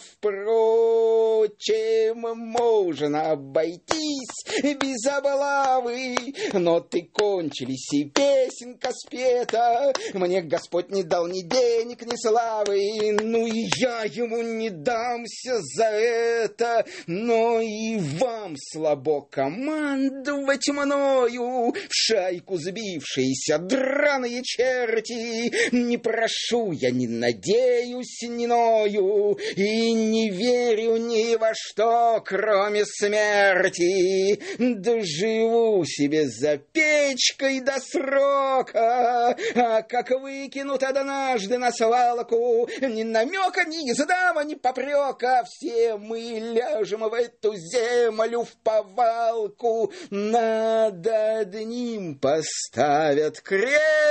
впрочем, можно обойтись без облавы, но ты кончились, и песенка спета, мне Господь не дал ни денег, ни славы, ну и я ему не дамся за это, но и вам слабо командовать мною, в шайку сбив провинившиеся драные черти. Не прошу я, не надеюсь, не ною, и не верю ни во что, кроме смерти. Доживу себе за печкой до срока, а как выкинут однажды на свалку, ни намека, ни издава, ни попрека, все мы ляжем в эту землю в повалку. Над одним поставят крест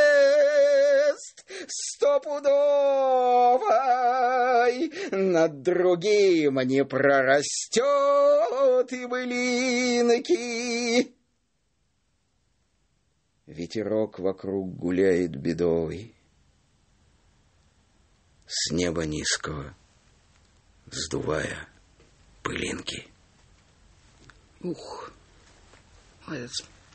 стопудовой, над другим не прорастет и былинки. Ветерок вокруг гуляет бедовый, с неба низкого сдувая пылинки. Ух, молодец.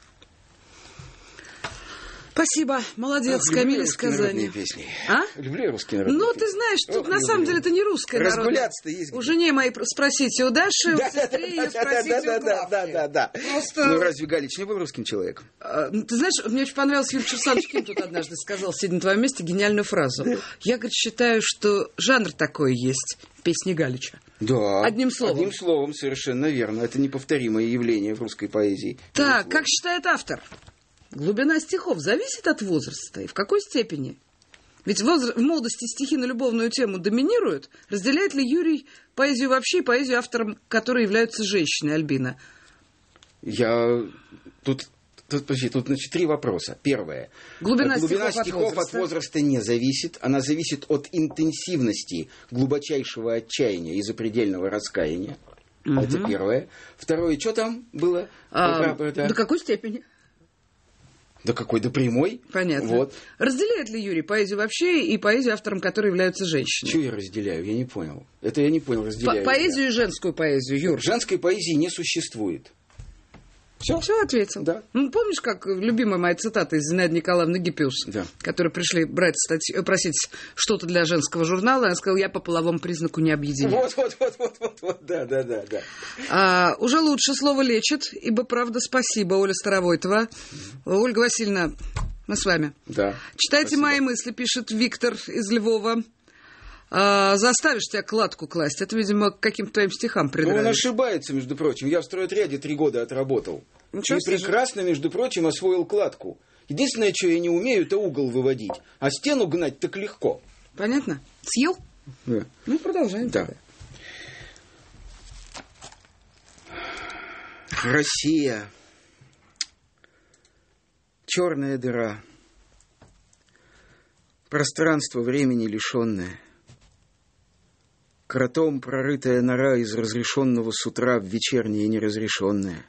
Спасибо, молодец, Ах, Камиль из Казани. Песни. А? Люблю русские народные Ну, песни. ты знаешь, тут Ох, на люблю. самом деле это не русская народная. Разгуляться-то есть. У жене моей спросите у Даши, у сестры ее спросите у да, Клавки. да, да, да. Просто... Ну, разве Галич не был русским человеком? А, Ты знаешь, мне очень понравился Юрий Александрович Ким тут однажды сказал, сидя на твоем месте, гениальную фразу. Я, говорит, считаю, что жанр такой есть, песни Галича. Да. Одним словом. Одним словом, совершенно верно. Это неповторимое явление в русской поэзии. Так, как считает автор? Глубина стихов зависит от возраста и в какой степени? Ведь возра- в молодости стихи на любовную тему доминируют. Разделяет ли Юрий поэзию вообще и поэзию автором, которые являются женщиной, Альбина? Я... Тут, тут, подожди, тут, значит, три вопроса. Первое. Глубина, Глубина стихов, стихов от возраста. от возраста не зависит. Она зависит от интенсивности глубочайшего отчаяния и запредельного раскаяния. Угу. Это первое. Второе, что там было? А, Это... До какой степени? До какой? До прямой? Понятно. Вот. Разделяет ли Юрий поэзию вообще и поэзию, автором которой являются женщины? Чего я разделяю? Я не понял. Это я не понял, По- разделяю. поэзию и женскую поэзию, Юр. Женской поэзии не существует. Все, все ответил. Да. Ну, помнишь, как любимая моя цитата из Зинаиды Николаевны Гиппиус, Да. которые пришли брать статью, просить что-то для женского журнала, она сказала, я по половому признаку не объединю. Вот, вот, вот, вот, вот, вот, да, да, да, да. А, уже лучше слово лечит, ибо правда спасибо, Оля Старовойтова. Ольга Васильевна, мы с вами. Да. Читайте Спасибо. мои мысли, пишет Виктор из Львова. А, заставишь тебя кладку класть. Это, видимо, к каким-то твоим стихам Ну, он придрались. ошибается, между прочим. Я в стройотряде три года отработал. Ничего И себе. прекрасно, между прочим, освоил кладку. Единственное, что я не умею, это угол выводить. А стену гнать так легко. Понятно? Съел? Да. Ну, продолжаем. Да. тогда. Россия. Черная дыра. Пространство времени лишенное. Кротом прорытая нора из разрешенного с утра в вечернее неразрешенное.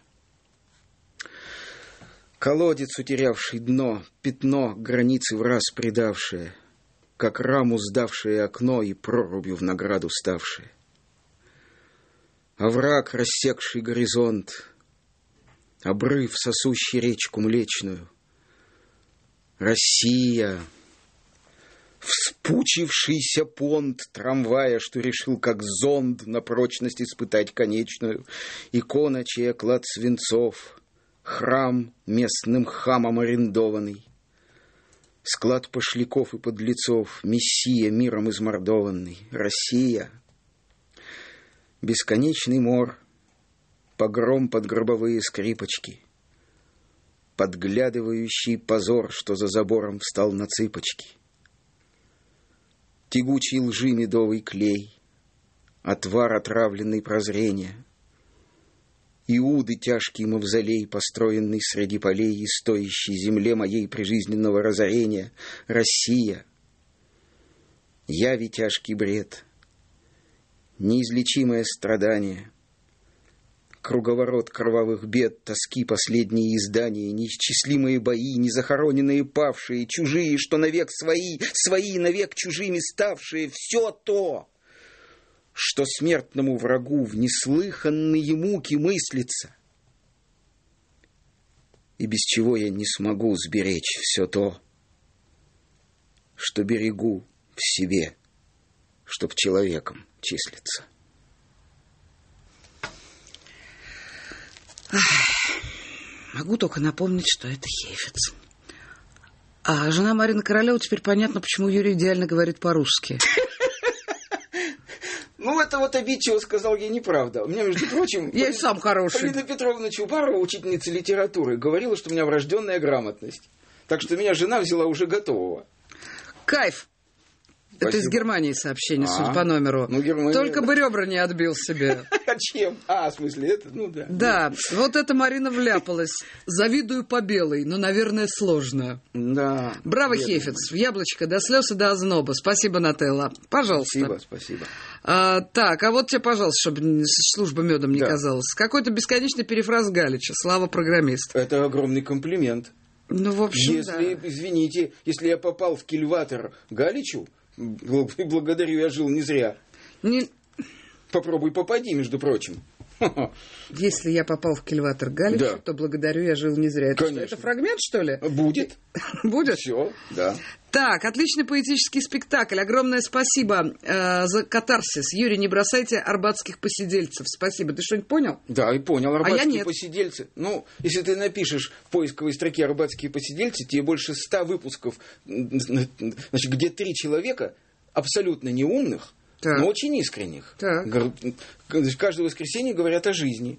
Колодец, утерявший дно, пятно, границы враз предавшее, как раму сдавшее окно и прорубью в награду ставшее. Овраг, рассекший горизонт, обрыв, сосущий речку Млечную. Россия, вспучившийся понт трамвая, что решил как зонд на прочность испытать конечную, икона, чей клад свинцов, храм местным хамом арендованный, склад пошляков и подлецов, мессия миром измордованный, Россия, бесконечный мор, погром под гробовые скрипочки, подглядывающий позор, что за забором встал на цыпочки, тягучий лжи медовый клей, отвар отравленный прозрения, Иуды тяжкий мавзолей, построенный среди полей и стоящей земле моей прижизненного разорения, Россия, яви тяжкий бред, неизлечимое страдание, круговорот кровавых бед, тоски последние издания, неисчислимые бои, незахороненные павшие, чужие, что навек свои, свои навек чужими ставшие, все то, что смертному врагу в неслыханные муки мыслится, и без чего я не смогу сберечь все то, что берегу в себе, чтоб человеком числиться. Могу только напомнить, что это Хейфиц. А жена Марины Королёва, теперь понятно, почему Юрий идеально говорит по-русски. Ну, это вот обидчиво сказал я неправда. У меня, между прочим... Я и сам хороший. Полина Петровна Чубарова, учительница литературы, говорила, что у меня врожденная грамотность. Так что меня жена взяла уже готового. Кайф. Спасибо. Это из Германии сообщение, А, судя по номеру. ну, Германия... Только бы ребра не отбил себе. А чем? А, в смысле, это? Ну, да. Да, вот это Марина вляпалась. Завидую по белой, но, наверное, сложно. Да. Браво, Бедный. Хефец. В яблочко до слез и до озноба. Спасибо, Нателла. Пожалуйста. Спасибо, спасибо. А, так, а вот тебе, пожалуйста, чтобы служба медом не Да. казалась. Какой-то бесконечный перефраз Галича. Слава, программист. Это огромный комплимент. Ну, в общем, Если, да. извините, если я попал в кильватор Галичу, бл- благодарю, я жил не зря. Не... Попробуй попади, между прочим. Если я попал в кильватор Галичу, Да. то благодарю, я жил не зря. Это, что, Конечно. это фрагмент, что ли? Будет. Будет? Все, да. Так, отличный поэтический спектакль. Огромное спасибо э, за катарсис. Юрий, не бросайте арбатских посидельцев. Спасибо. Ты что-нибудь понял? Да, и понял. Арбатские я нет. посидельцы. Ну, если ты напишешь в поисковой строке «Арбатские посидельцы», тебе больше ста выпусков, значит, где три человека абсолютно неумных, Так. но очень искренних. Так. Гор- Каждое воскресенье говорят о жизни.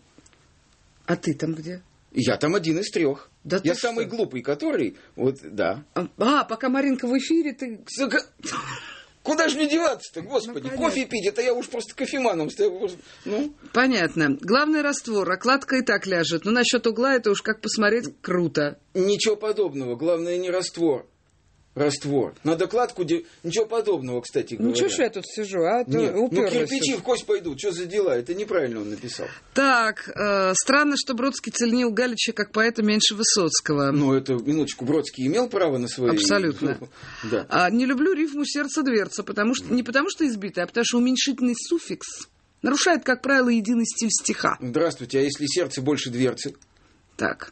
А ты там где? Я там один из трех. Да Я ты самый что? глупый, который... Вот, да. А, а, пока Маринка в эфире, ты... Сука, куда же мне деваться-то, господи? Ну, Кофе пить, это я уж просто кофеманом стою. просто- Ну, Понятно. Главный раствор. Окладка и так ляжет. Но насчет угла это уж как посмотреть круто. ничего подобного. Главное, не раствор. Раствор. Надо кладку... де- Ничего подобного, кстати говоря. Ничего, что я тут сижу, а? То Нет, ну уперлась кирпичи тут. в кость пойдут. Что за дела? Это неправильно он написал. Так, э, странно, что Бродский ценил Галича как поэта меньше Высоцкого. Ну, это, минуточку, Бродский имел право на свои... Абсолютно. Да. А, не люблю рифму «сердце-дверца», потому что, не потому что избитая, а потому что уменьшительный суффикс нарушает, как правило, единый стиль стиха. Здравствуйте, а если сердце больше дверцы? Так.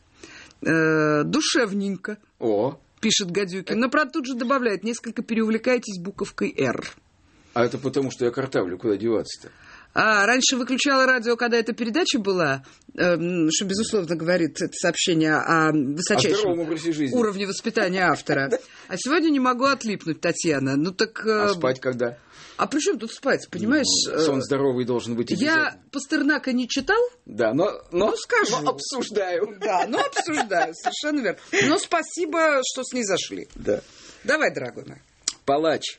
Э, душевненько, О, пишет Гадюкин, но, правда, тут же добавляет, несколько переувлекаетесь буковкой «Р». а это потому, что я картавлю, куда деваться-то? А раньше выключала радио, когда эта передача была, э, что, безусловно, говорит это сообщение о О высочайшем здоровом образе жизни. уровне воспитания автора. А сегодня не могу отлипнуть, Татьяна. Ну так... э, А спать когда? А при чем тут спать, понимаешь? Сон э, здоровый должен быть обязательно. Я Пастернака не читал. Да, но, но, Ну, скажу. но обсуждаю. Да, ну обсуждаю, совершенно верно. Но спасибо, что с ней зашли. Да. Давай, дорогой мой. Палач.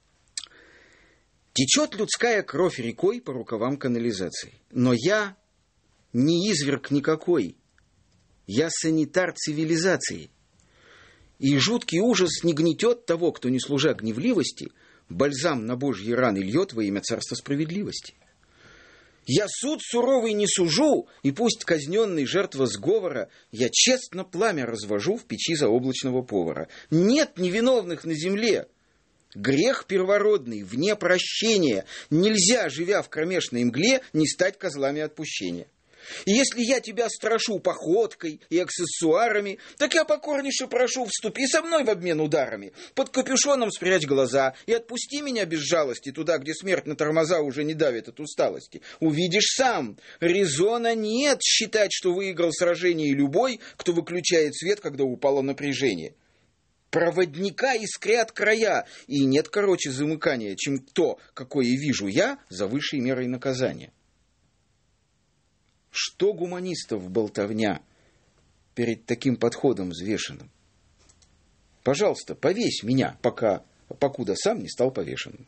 Течет людская кровь рекой по рукавам канализации. Но я не изверг никакой. Я санитар цивилизации. И жуткий ужас не гнетет того, кто, не служа гневливости, бальзам на божьи раны льет во имя царства справедливости. Я суд суровый не сужу, и пусть казненный жертва сговора, я честно пламя развожу в печи заоблачного повара. Нет невиновных на земле. Грех первородный, вне прощения. Нельзя, живя в кромешной мгле, не стать козлами отпущения. И если я тебя страшу походкой и аксессуарами, так я покорнейше прошу, вступи со мной в обмен ударами. Под капюшоном спрячь глаза и отпусти меня без жалости туда, где смерть на тормоза уже не давит от усталости. Увидишь сам, резона нет считать, что выиграл сражение любой, кто выключает свет, когда упало напряжение. Проводника искрят края, и нет короче замыкания, чем то, какое вижу я, за высшей мерой наказания. Что гуманистов болтовня перед таким подходом взвешенным? Пожалуйста, повесь меня, пока, покуда сам не стал повешенным.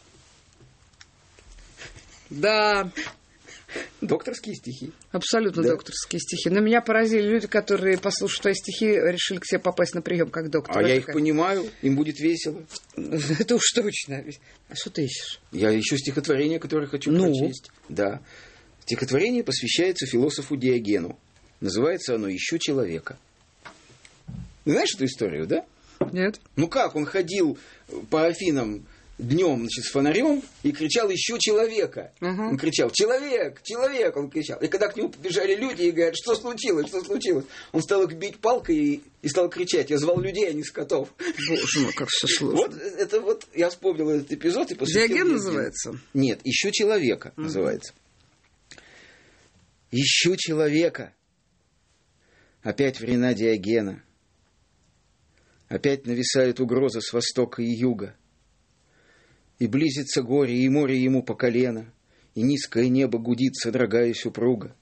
Да, Докторские стихи. абсолютно Да. докторские стихи. Но меня поразили люди, которые, послушав твои стихи, решили к тебе попасть на прием как доктор. А Это я их как? понимаю, им будет весело. Это уж точно. А что ты ищешь? Я ищу стихотворение, которое хочу Ну? прочесть. Да. Стихотворение посвящается философу Диогену. Называется оно «Ищу человека». Знаешь эту историю, да? Нет. Ну как, он ходил по Афинам днем, значит, с фонарем и кричал «Ищу человека». Ага. Он кричал «Человек! Человек!» Он кричал. И когда к нему побежали люди и говорят «Что случилось? Что случилось?» Он стал их бить палкой и, и стал кричать «Я звал людей, а не скотов». Боже мой, как все сложно. Вот это вот, я вспомнил этот эпизод и посвятил Диоген Диогену. называется? Нет, «Ищу человека» Мгм. называется. «Ищу человека». Опять времена Диогена. Опять нависает угроза с востока и юга. И близится горе, и море ему по колено, и низкое небо гудит, содрогаясь упруго.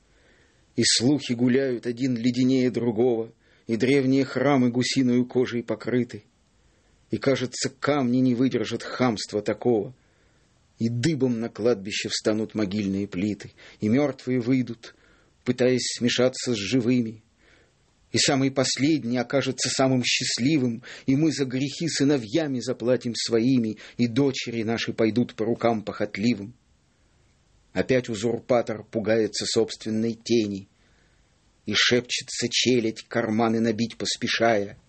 И слухи гуляют один леденее другого, и древние храмы гусиную кожей покрыты. И, кажется, камни не выдержат хамства такого, и дыбом на кладбище встанут могильные плиты, и мертвые выйдут, пытаясь смешаться с живыми. И самый последний окажется самым счастливым, и мы за грехи сыновьями заплатим своими, и дочери наши пойдут по рукам похотливым. Опять узурпатор пугается собственной тени, и шепчется челядь, карманы набить поспешая.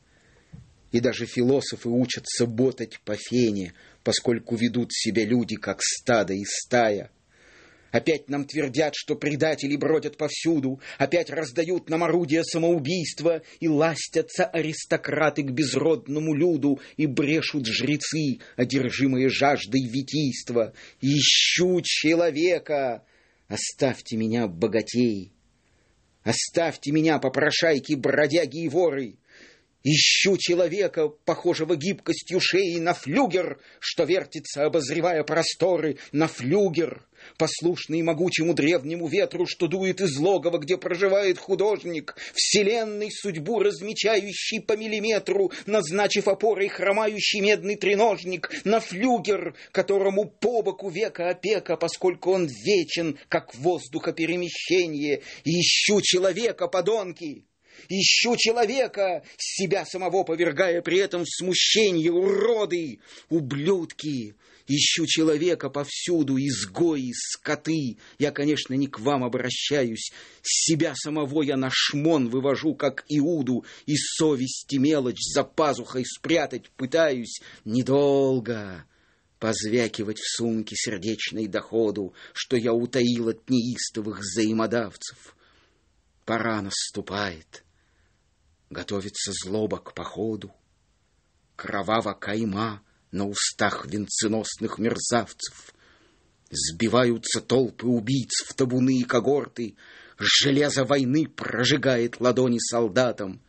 И даже философы учатся ботать по фене, поскольку ведут себя люди, как стадо и стая. Опять нам твердят, что предатели бродят повсюду, опять раздают нам орудия самоубийства, и ластятся аристократы к безродному люду, и брешут жрецы, одержимые жаждой витийства. Ищу человека! Оставьте меня, богатей! Оставьте меня, попрошайки, бродяги и воры! Ищу человека, похожего гибкостью шеи на флюгер, что вертится, обозревая просторы, на флюгер, послушный могучему древнему ветру, что дует из логова, где проживает художник, вселенной судьбу размечающий по миллиметру, назначив опорой хромающий медный треножник, на флюгер, которому по боку века опека, поскольку он вечен, как воздухоперемещение. Ищу человека, подонки! Ищу человека, себя самого повергая при этом в смущение, уроды, ублюдки. Ищу человека повсюду, изгои, скоты. Я, конечно, не к вам обращаюсь. Себя самого я на шмон вывожу, как Иуду, и совести мелочь за пазухой спрятать пытаюсь. Недолго позвякивать в сумке сердечной доходу, что я утаил от неистовых взаимодавцев. Пора наступает. Готовится злоба к походу, кровава кайма на устах венценосных мерзавцев. Сбиваются толпы убийц в табуны и когорты, железо войны прожигает ладони солдатам.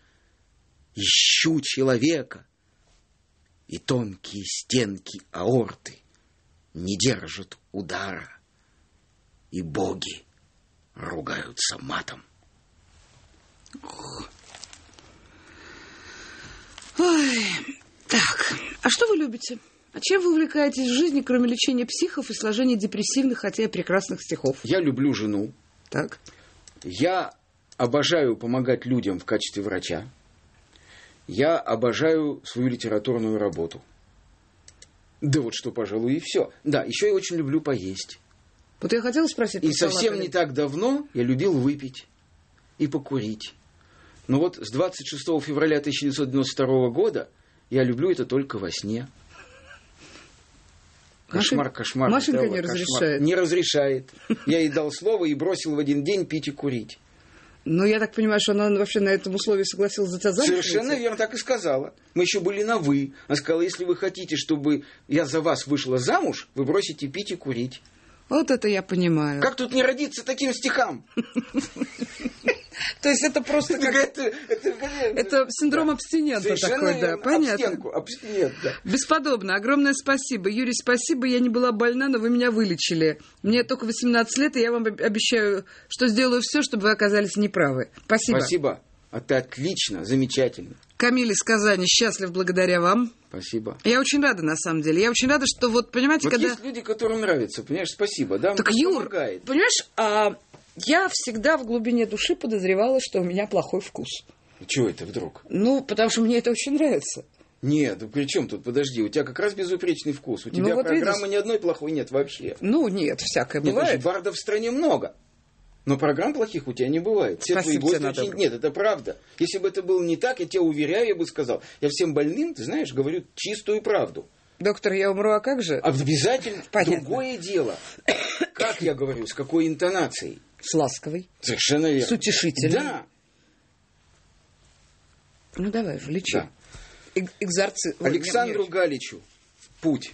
Ищу человека, и тонкие стенки аорты не держат удара, и боги ругаются матом. Ой, так, а что вы любите? А чем вы увлекаетесь в жизни, кроме лечения психов и сложения депрессивных, хотя и прекрасных стихов? Я люблю жену. Так. Я обожаю помогать людям в качестве врача. Я обожаю свою литературную работу. Да вот что, пожалуй, и все. Да, еще я очень люблю поесть. Вот я хотела спросить. И совсем не так давно я любил выпить и покурить. Но вот с двадцать шестого февраля тысяча девятьсот девяносто второго года я люблю это только во сне. Кошмар, кошмар. Машенька Стелла, не кошмар. разрешает. Не разрешает. Я ей дал слово и бросил в один день пить и курить. Ну, я так понимаю, что она вообще на этом условии согласилась за тебя замуж? Совершенно верно, так и сказала. Мы еще были на «вы». Она сказала, если вы хотите, чтобы я за вас вышла замуж, вы бросите пить и курить. Вот это я понимаю. Как тут не родиться таким стихам? То есть это просто как... Это, это, это синдром абстинента такой, да, понятно. Абстенку, абстинент, да. Бесподобно. Огромное спасибо. Юрий, спасибо. Я не была больна, но вы меня вылечили. Мне только восемнадцать лет, и я вам обещаю, что сделаю все, чтобы вы оказались неправы. Спасибо. Спасибо. А ты отлично, замечательно. Камиль из Казани счастлив благодаря вам. Спасибо. Я очень рада, на самом деле. Я очень рада, что вот, понимаете, вот когда... есть люди, которым нравится, понимаешь, спасибо, да? Так, Юр, помогает. Понимаешь, а... я всегда в глубине души подозревала, что у меня плохой вкус. Чего это вдруг? Ну, потому что мне это очень нравится. Нет, ну при чем тут, подожди, у тебя как раз безупречный вкус. У тебя ну, вот программы видишь? Ни одной плохой нет вообще. Ну, нет, всякое нет, бывает. Нет, бардов в стране много. Но программ плохих у тебя не бывает. Все твои гости очень... Нет, это правда. Если бы это было не так, я тебя уверяю, я бы сказал. Я всем больным, ты знаешь, говорю чистую правду. Доктор, я умру, а как же? Обязательно. Понятно. Другое дело. Как я говорю, с какой интонацией? С ласковой. Совершенно верно. С утешительной. Да. Ну, давай же, лечи. Да. Экзорци... Александру Ой, Галичу. Путь.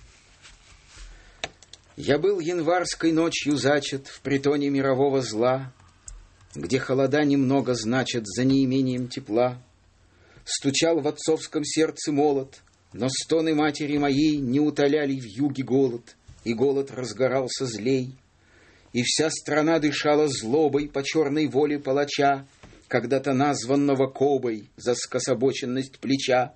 Я был январской ночью зачат в притоне мирового зла, где холода немного значат за неимением тепла. Стучал в отцовском сердце молот, но стоны матери моей не утоляли в юге голод, и голод разгорался злей. И вся страна дышала злобой по черной воле палача, когда-то названного Кобой за скособоченность плеча.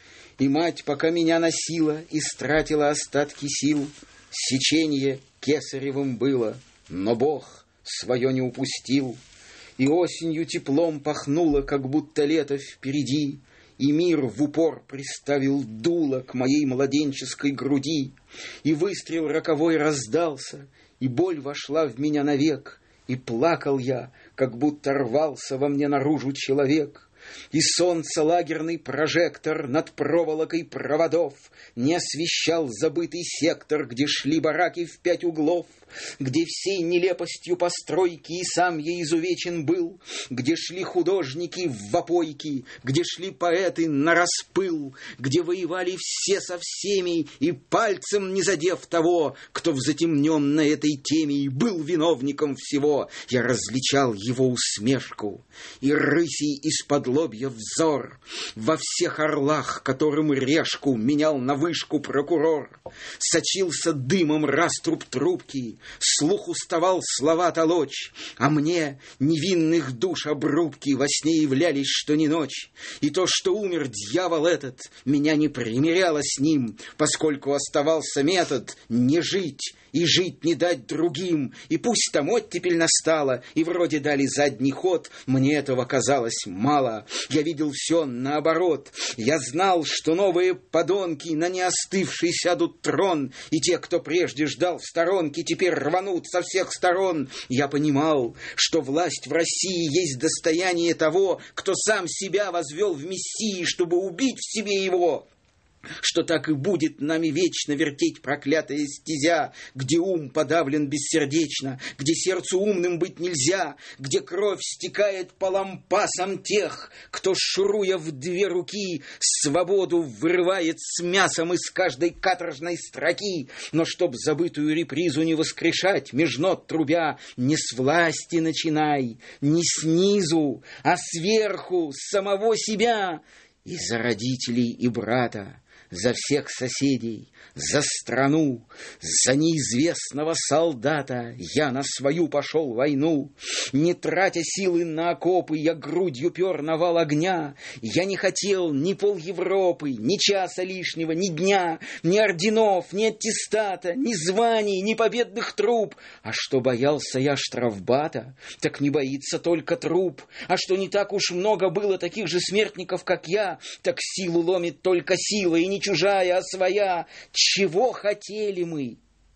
И мать, пока меня носила, истратила остатки сил, сеченье кесаревым было, но Бог свое не упустил. И осенью теплом пахнуло, как будто лето впереди, и мир в упор приставил дуло к моей младенческой груди, и выстрел роковой раздался, и боль вошла в меня навек, и плакал я, как будто рвался во мне наружу человек. И солнце лагерный прожектор над проволокой проводов не освещал забытый сектор, где шли бараки в пять углов, где всей нелепостью постройки и сам я изувечен был, где шли художники в вопойки, где шли поэты на распыл, где воевали все со всеми, и пальцем не задев того, кто в затемненной этой теме и был виновником всего, я различал его усмешку и рысей из-под лобья взор во всех орлах, которым решку менял на вышку прокурор. Сочился дымом раструб трубки, слух уставал слова толочь, а мне невинных душ обрубки во сне являлись, что не ночь. И то, что умер дьявол этот, меня не примиряло с ним, поскольку оставался метод не жить и жить не дать другим. И пусть там оттепель настала, и вроде дали задний ход, мне этого казалось мало. Я видел все наоборот. Я знал, что новые подонки на неостывший сядут трон, и те, кто прежде ждал в сторонке, теперь рванут со всех сторон. Я понимал, что власть в России есть достояние того, кто сам себя возвел в мессии, чтобы убить в себе его, что так и будет нами вечно вертеть проклятая стезя, где ум подавлен бессердечно, где сердцу умным быть нельзя, где кровь стекает по лампасам тех, кто, шуруя в две руки, свободу вырывает с мясом из каждой каторжной строки. Но чтоб забытую репризу не воскрешать, меж нот трубя, не с власти начинай, не снизу, а сверху, с самого себя, и за родителей и брата, за всех соседей, за страну, за неизвестного солдата я на свою пошел войну. Не тратя силы на окопы, я грудью пер на вал огня. Я не хотел ни пол Европы, ни часа лишнего, ни дня, ни орденов, ни аттестата, ни званий, ни победных труп. А что боялся я штрафбата, так не боится только труп. А что не так уж много было таких же смертников, как я, так силу ломит только сила, и не чужая, а своя. Чего хотели мы?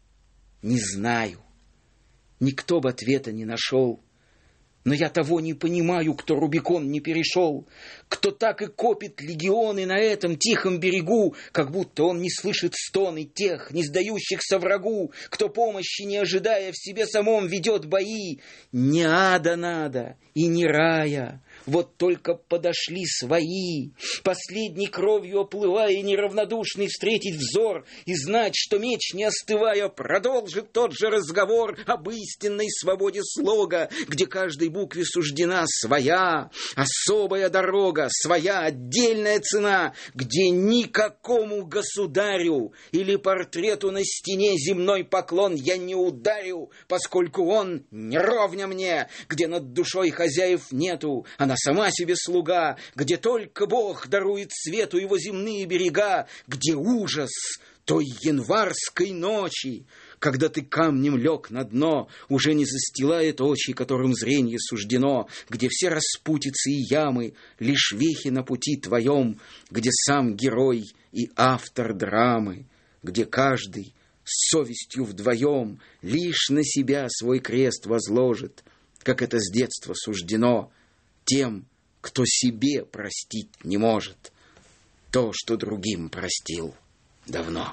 Не знаю. Никто бы ответа не нашел. Но я того не понимаю, кто Рубикон не перешел, кто так и копит легионы на этом тихом берегу, как будто он не слышит стоны тех, не сдающихся врагу, кто помощи не ожидая в себе самом ведет бои. Не ада надо и не рая, вот только подошли свои, последней кровью оплывая, неравнодушный встретить взор и знать, что меч, не остывая, продолжит тот же разговор об истинной свободе слога, где каждой букве суждена своя особая дорога, своя отдельная цена, где никакому государю или портрету на стене земной поклон я не ударю, поскольку он не ровня мне, где над душой хозяев нету, она сама себе слуга, где только Бог дарует свету его земные берега, где ужас той январской ночи, когда ты камнем лег на дно, уже не застилает очи, которым зрение суждено, где все распутицы и ямы лишь вехи на пути твоем, где сам герой и автор драмы, где каждый с совестью вдвоем лишь на себя свой крест возложит, как это с детства суждено тем, кто себе простить не может то, что другим простил давно.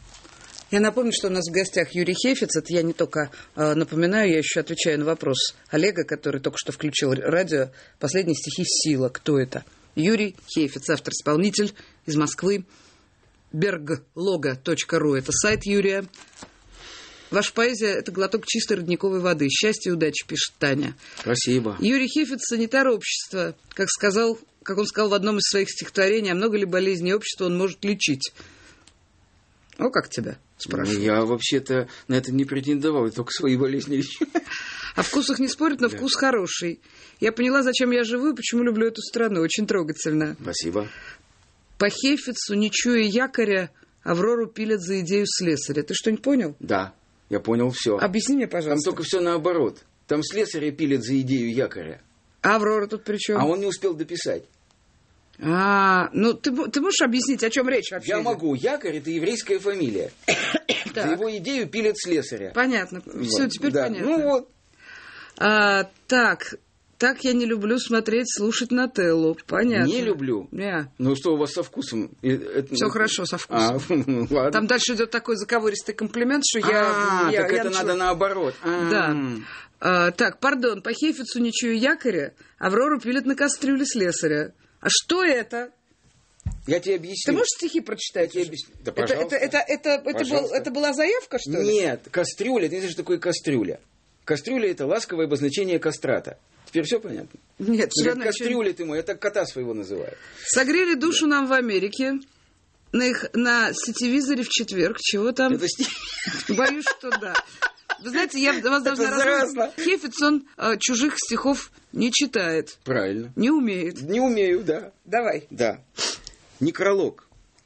Я напомню, что у нас в гостях Юрий Хефиц. Это я не только э, напоминаю, я еще отвечаю на вопрос Олега, который только что включил радио. Последние стихи «Сила». Кто это? Юрий Хефиц, автор-исполнитель из Москвы. берглого точка ру – это сайт Юрия. Ваша поэзия – это глоток чистой родниковой воды. Счастья и удачи, пишет Таня. Спасибо. Юрий Хефец – санитар общества. Как сказал, как он сказал в одном из своих стихотворений, а много ли болезней общества он может лечить? О, как тебя, спрашиваю. Ну, я вообще-то на это не претендовал, я только свои болезни лечу. О вкусах не спорят, но да. Вкус хороший. Я поняла, зачем я живу и почему люблю эту страну. Очень трогательно. Спасибо. По Хефицу, не чуя якоря, Аврору пилят за идею слесаря. Ты что-нибудь понял? Да, я понял все. Объясни мне, пожалуйста. Там только все наоборот. Там слесаря пилят за идею якоря. А Аврора тут при чем? А он не успел дописать. А, ну ты, ты можешь объяснить, о чем речь вообще? Я могу. Якорь — это еврейская фамилия. За его идею пилят слесаря. Понятно. Все, теперь понятно. Ну вот. А, так, так я не люблю смотреть, слушать Нателлу. Понятно. Не люблю? Yeah. Ну что у вас со вкусом? Это... Все хорошо со вкусом. А, ладно. Там дальше идет такой заковыристый комплимент, что я... А, я так я это начала... надо наоборот. Да. А, так, пардон, по Хефицу не чую якоря, Аврору пилят на кастрюле слесаря. А что это? Я тебе объясню. Ты можешь стихи прочитать? Я тебе объясню. Да, это, это, это, это, это, был, это была заявка, что ли? Нет, кастрюля. Ты не знаешь, что такое кастрюля? Кастрюля — это ласковое обозначение кастрата. Теперь все понятно? Нет, все равно. Кастрюля еще... ты мой, я так кота своего называю. Согрели душу нам в Америке. На, их, на сетевизоре в четверг. Чего там? Это стих. Боюсь, что да. Вы знаете, я вас должна рассказать. Хефец, он э, чужих стихов не читает. Правильно. Не умеет. Не умею, да. Давай. Да. Некролог.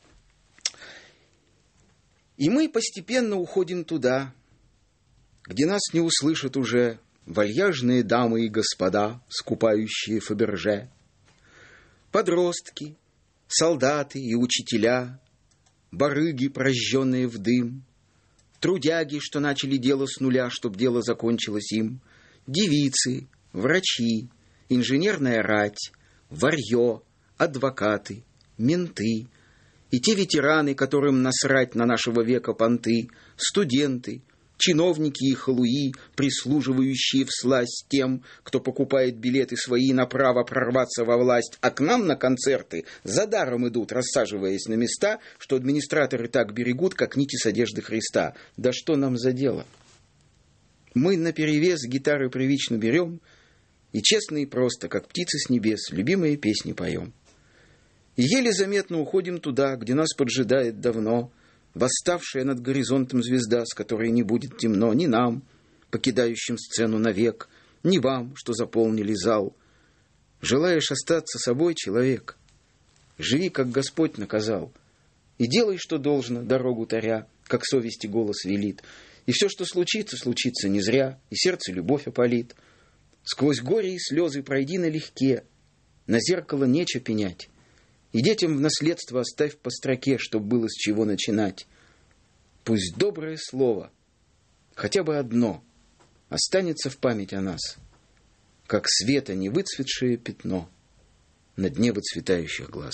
И мы постепенно уходим туда, где нас не услышат уже вальяжные дамы и господа, скупающие Фаберже, подростки, солдаты и учителя, барыги, прожженные в дым, трудяги, что начали дело с нуля, чтоб дело закончилось им, девицы, врачи, инженерная рать, варьё, адвокаты, менты и те ветераны, которым насрать на нашего века понты, студенты, чиновники и халуи, прислуживающие всласть тем, кто покупает билеты свои на право прорваться во власть, а к нам на концерты за даром идут, рассаживаясь на места, что администраторы так берегут, как нити с одежды Христа. Да что нам за дело? Мы наперевес гитары привычно берем и честно и просто, как птицы с небес, любимые песни поем. И еле заметно уходим туда, где нас поджидает давно восставшая над горизонтом звезда, с которой не будет темно ни нам, покидающим сцену навек, ни вам, что заполнили зал. Желаешь остаться собой, человек? Живи, как Господь наказал, и делай, что должно, дорогу таря, как совести голос велит. И все, что случится, случится не зря, и сердце любовь опалит. Сквозь горе и слезы пройди налегке, на зеркало нечего пенять. И детям в наследство оставь по строке, чтоб было с чего начинать. Пусть доброе слово, хотя бы одно, останется в память о нас, как света невыцветшее пятно на дне выцветающих глаз.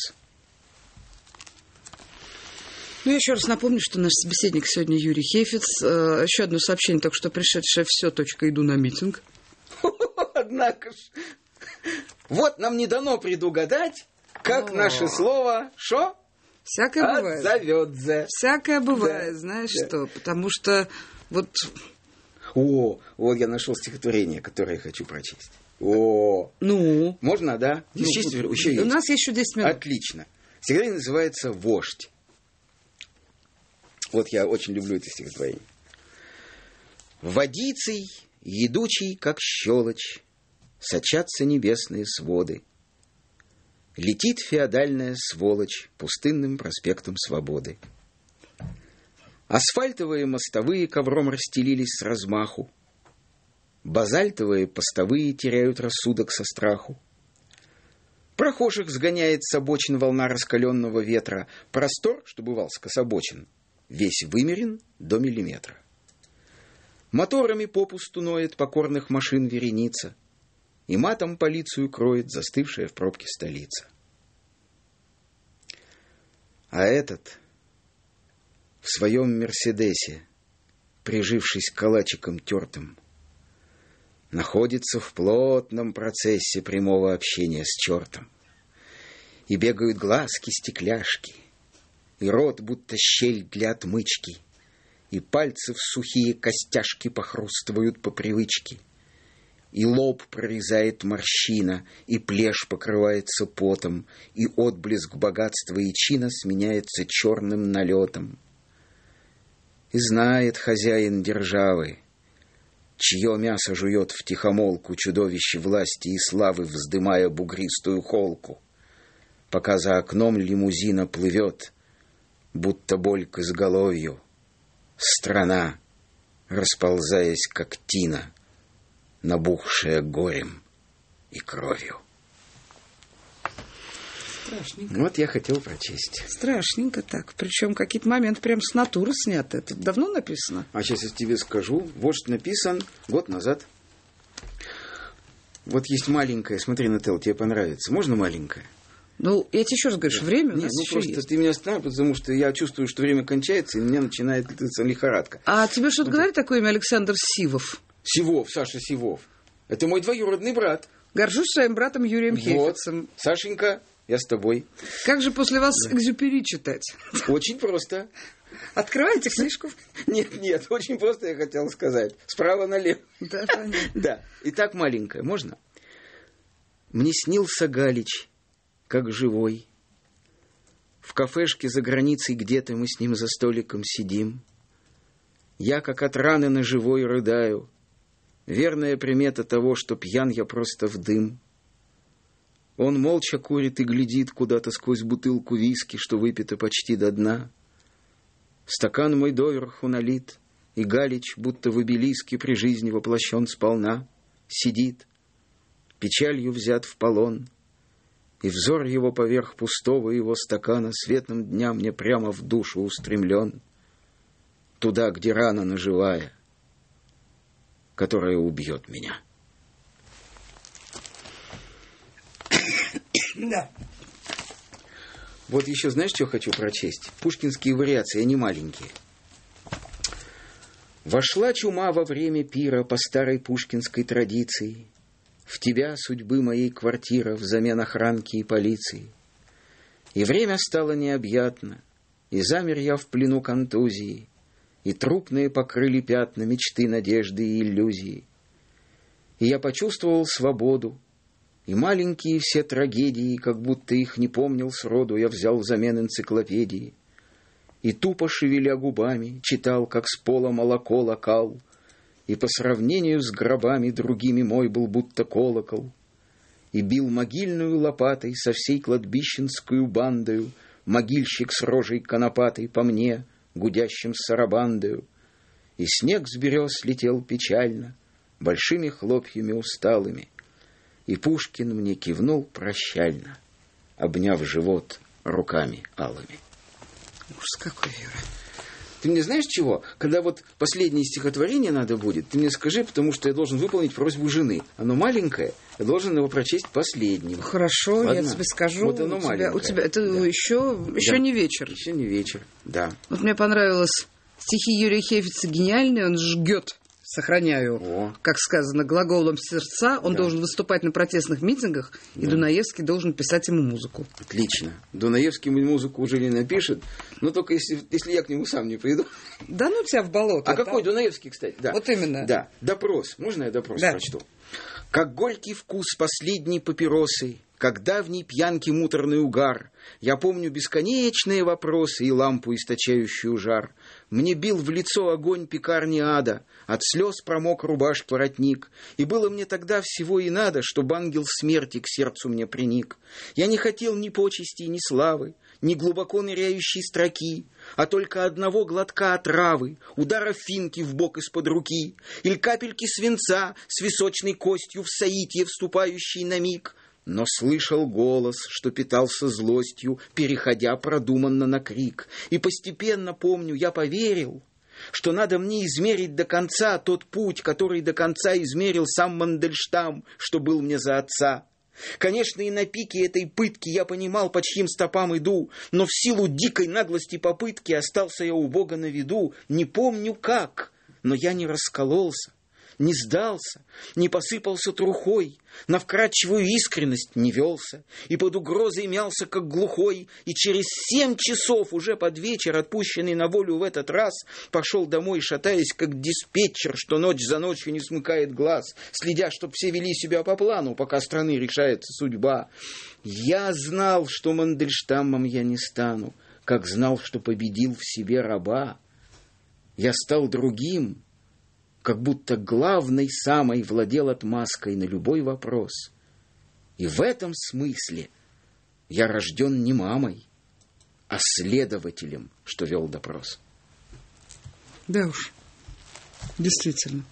Ну, я еще раз напомню, что наш собеседник сегодня Юрий Хефец. Еще одно сообщение, только что пришедшее: все, точка, иду на митинг. Однако ж, вот нам не дано предугадать, как О. наше слово «шо?» Всякое бывает. Отзовётся. Всякое бывает, да. знаешь да. что? Потому что вот... О, вот я нашел стихотворение, которое я хочу прочесть. О, ну? Можно, да? Ну, еще у есть. нас есть еще десять минут. Отлично. Стихотворение называется «Вождь». Вот я очень люблю это стихотворение. «Водицей, едучий, как щелочь, сочатся небесные своды. Летит феодальная сволочь пустынным проспектом Свободы. Асфальтовые мостовые ковром расстелились с размаху. Базальтовые постовые теряют рассудок со страху. Прохожих сгоняет с обочин волна раскаленного ветра. Простор, что бывал скособочен, весь вымерен до миллиметра. Моторами попусту ноет покорных машин вереница, и матом полицию кроет застывшая в пробке столица. А этот в своем «Мерседесе», прижившись к калачикам тертым, находится в плотном процессе прямого общения с чертом. И бегают глазки-стекляшки, и рот будто щель для отмычки, и пальцы в сухие костяшки похрустывают по привычке, и лоб прорезает морщина, и плешь покрывается потом, и отблеск богатства и чина сменяется черным налетом. И знает хозяин державы, чье мясо жует втихомолку чудовище власти и славы, вздымая бугристую холку, пока за окном лимузина плывет, будто боль к изголовью, страна, расползаясь как тина, набухшая горем и кровью. Страшненько. Вот я хотел прочесть. Страшненько так. Причем какие-то моменты прям с натуры сняты. Это давно написано? А сейчас я тебе скажу. Вот что написан год назад. Вот есть маленькая. Смотри, Нателл, тебе понравится. Можно маленькая? Ну, я тебе еще раз говорю, что время у Нет, нас ну еще просто есть. ты меня останавливаешь, потому что я чувствую, что время кончается, и у меня начинает лихорадка. А тебе что-то говорит такое имя Александр Сивов? Сивов, Саша Сивов. Это мой двоюродный брат. Горжусь своим братом Юрием Вот. Хейфицем. Сашенька, я с тобой. Как же после вас Экзюпери читать? Очень просто. Открывайте книжку. Нет, нет, очень просто я хотел сказать. Справа налево. Да, понятно. Да. Итак, маленькая, можно? Мне снился Галич, как живой. В кафешке за границей где-то мы с ним за столиком сидим. Я, как от раны на живой, рыдаю. Верная примета того, что пьян я просто в дым. Он молча курит и глядит куда-то сквозь бутылку виски, что выпито почти до дна. Стакан мой доверху налит, и Галич, будто в обелиске при жизни воплощен сполна, сидит, печалью взят в полон, и взор его поверх пустого его стакана светом дня мне прямо в душу устремлен, туда, где рана наживая, которая убьет меня. Да. Вот еще знаешь, что хочу прочесть? Пушкинские вариации, они маленькие. Вошла чума во время пира по старой пушкинской традиции. В тебя, судьбы моей, квартира взамен охранки и полиции. И время стало необъятно, и замер я в плену контузии, и трупные покрыли пятна мечты, надежды и иллюзии. И я почувствовал свободу, и маленькие все трагедии, как будто их не помнил сроду, я взял взамен энциклопедии. И тупо шевеля губами читал, как с пола молоко локал, и по сравнению с гробами другими мой был будто колокол, и бил могильную лопатой со всей кладбищенскую бандою могильщик с рожей конопатой по мне, гудящим сарабандою, и снег с берез летел печально, большими хлопьями усталыми, и Пушкин мне кивнул прощально, обняв живот руками алыми. Ужас какой, Юра. Ты мне знаешь чего? Когда вот последнее стихотворение надо будет, ты мне скажи, потому что я должен выполнить просьбу жены. Оно маленькое, я должен его прочесть последним. Хорошо, Ладно? я тебе скажу. Вот оно у тебя, маленькое. у тебя это Да. еще, еще Да. не вечер. Еще не вечер, да. Вот мне понравилось стихи Юрия Хейфица гениальные, он жгет, сохраняю, О. как сказано, глаголом сердца, он Да. должен выступать на протестных митингах, и Да. Дунаевский должен писать ему музыку. Отлично. Дунаевский музыку уже не напишет, но только если, если я к нему сам не приду. Да ну тебя в болото. А какой Дунаевский, кстати? Да. Вот именно. Да. Допрос. Можно я допрос Да. прочту? Как горький вкус последней папиросы, как давний пьянки муторный угар, я помню бесконечные вопросы и лампу, источающую жар. Мне бил в лицо огонь пекарни ада, от слез промок рубашки воротник, и было мне тогда всего и надо, чтобы ангел смерти к сердцу мне приник. Я не хотел ни почестей, ни славы, ни глубоко ныряющей строки, а только одного глотка отравы, удара финки в бок из-под руки, или капельки свинца с височной костью в соитие, вступающей на миг. Но слышал голос, что питался злостью, переходя продуманно на крик. И постепенно, помню, я поверил, что надо мне измерить до конца тот путь, который до конца измерил сам Мандельштам, что был мне за отца. Конечно, и на пике этой пытки я понимал, по чьим стопам иду, но в силу дикой наглости попытки остался я у Бога на виду. Не помню как, но я не раскололся. не сдался, не посыпался трухой, на вкрадчивую искренность не велся, и под угрозой мялся, как глухой, и через семь часов уже под вечер, отпущенный на волю в этот раз, пошел домой, шатаясь, как диспетчер, что ночь за ночью не смыкает глаз, следя, чтоб все вели себя по плану, пока страны решается судьба. Я знал, что Мандельштамом я не стану, как знал, что победил в себе раба. Я стал другим, как будто главной самой владел отмазкой на любой вопрос. И в этом смысле я рожден не мамой, а следователем, что вел допрос. Да уж, действительно.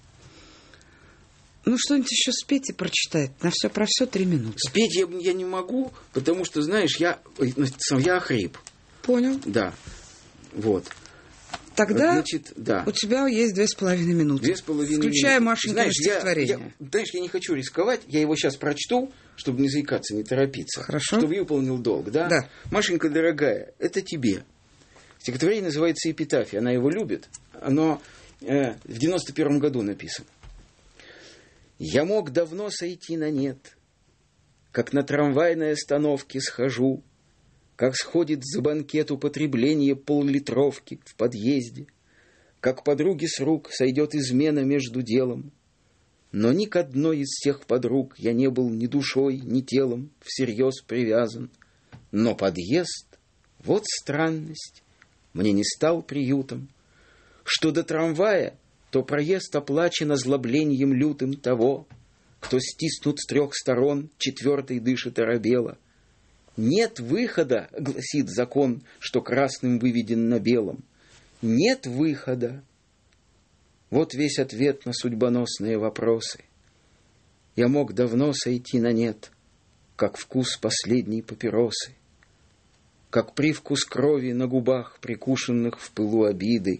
Ну, что-нибудь еще спеть и прочитать. На все про все три минуты. Спеть я, я не могу, потому что, знаешь, я, я охрип. Понял. Да, вот. Тогда Значит, да. у тебя есть две с половиной минуты. Две с половиной Включая минуты. Машенькино стихотворение. Я, я, знаешь, я не хочу рисковать. Я его сейчас прочту, чтобы не заикаться, не торопиться. Хорошо. Чтобы выполнил долг, да? Да. Машенька, дорогая, это тебе. Стихотворение называется «Эпитафия». Она его любит. Оно э, в девяносто первом году написано. «Я мог давно сойти на нет, как на трамвайной остановке схожу, как сходит за банкет употребление поллитровки в подъезде, как подруге с рук сойдет измена между делом. Но ни к одной из всех подруг я не был ни душой, ни телом всерьез привязан. Но подъезд, вот странность, мне не стал приютом, что до трамвая, то проезд оплачен озлоблением лютым того, кто стиснут с трех сторон, четвертый дышит оробело. Нет выхода, гласит закон, что красным выведен на белом. Нет выхода. Вот весь ответ на судьбоносные вопросы. Я мог давно сойти на нет, как вкус последней папиросы, как привкус крови на губах, прикушенных в пылу обиды,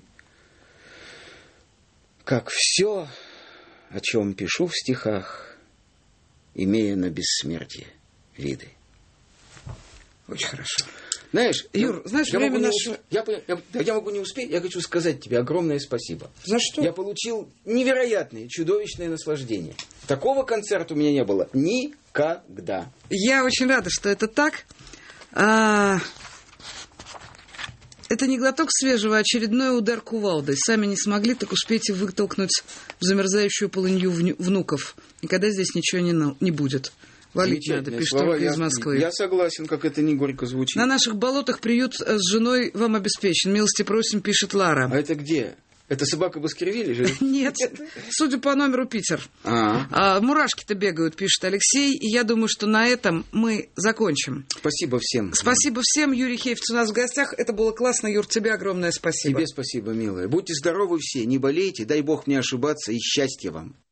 как все, о чем пишу в стихах, имея на бессмертие виды. Очень хорошо. Знаешь, Юр, я, знаешь, я, время могу наше... не, я, я, я, я могу не успеть, я хочу сказать тебе огромное спасибо. За что? Я получил невероятное, чудовищное наслаждение. Такого концерта у меня не было никогда. Я очень рада, что это так. А... Это не глоток свежего, а очередной удар кувалдой. Сами не смогли, так успейте вытолкнуть в замерзающую полынью внуков. Никогда здесь ничего не, на... не будет. Валить надо, пишет слова. только я, из Москвы. Я согласен, как это не горько звучит. На наших болотах приют с женой вам обеспечен. Милости просим, пишет Лара. А это где? Это собака Баскервилли же? Нет, судя по номеру, Питер. А, мурашки-то бегают, пишет Алексей. И я думаю, что на этом мы закончим. Спасибо всем. Спасибо всем. Юрий Хейфиц у нас в гостях. Это было классно. Юр, тебе огромное спасибо. Тебе спасибо, милая. Будьте здоровы все, не болейте. Дай Бог мне ошибаться и счастья вам.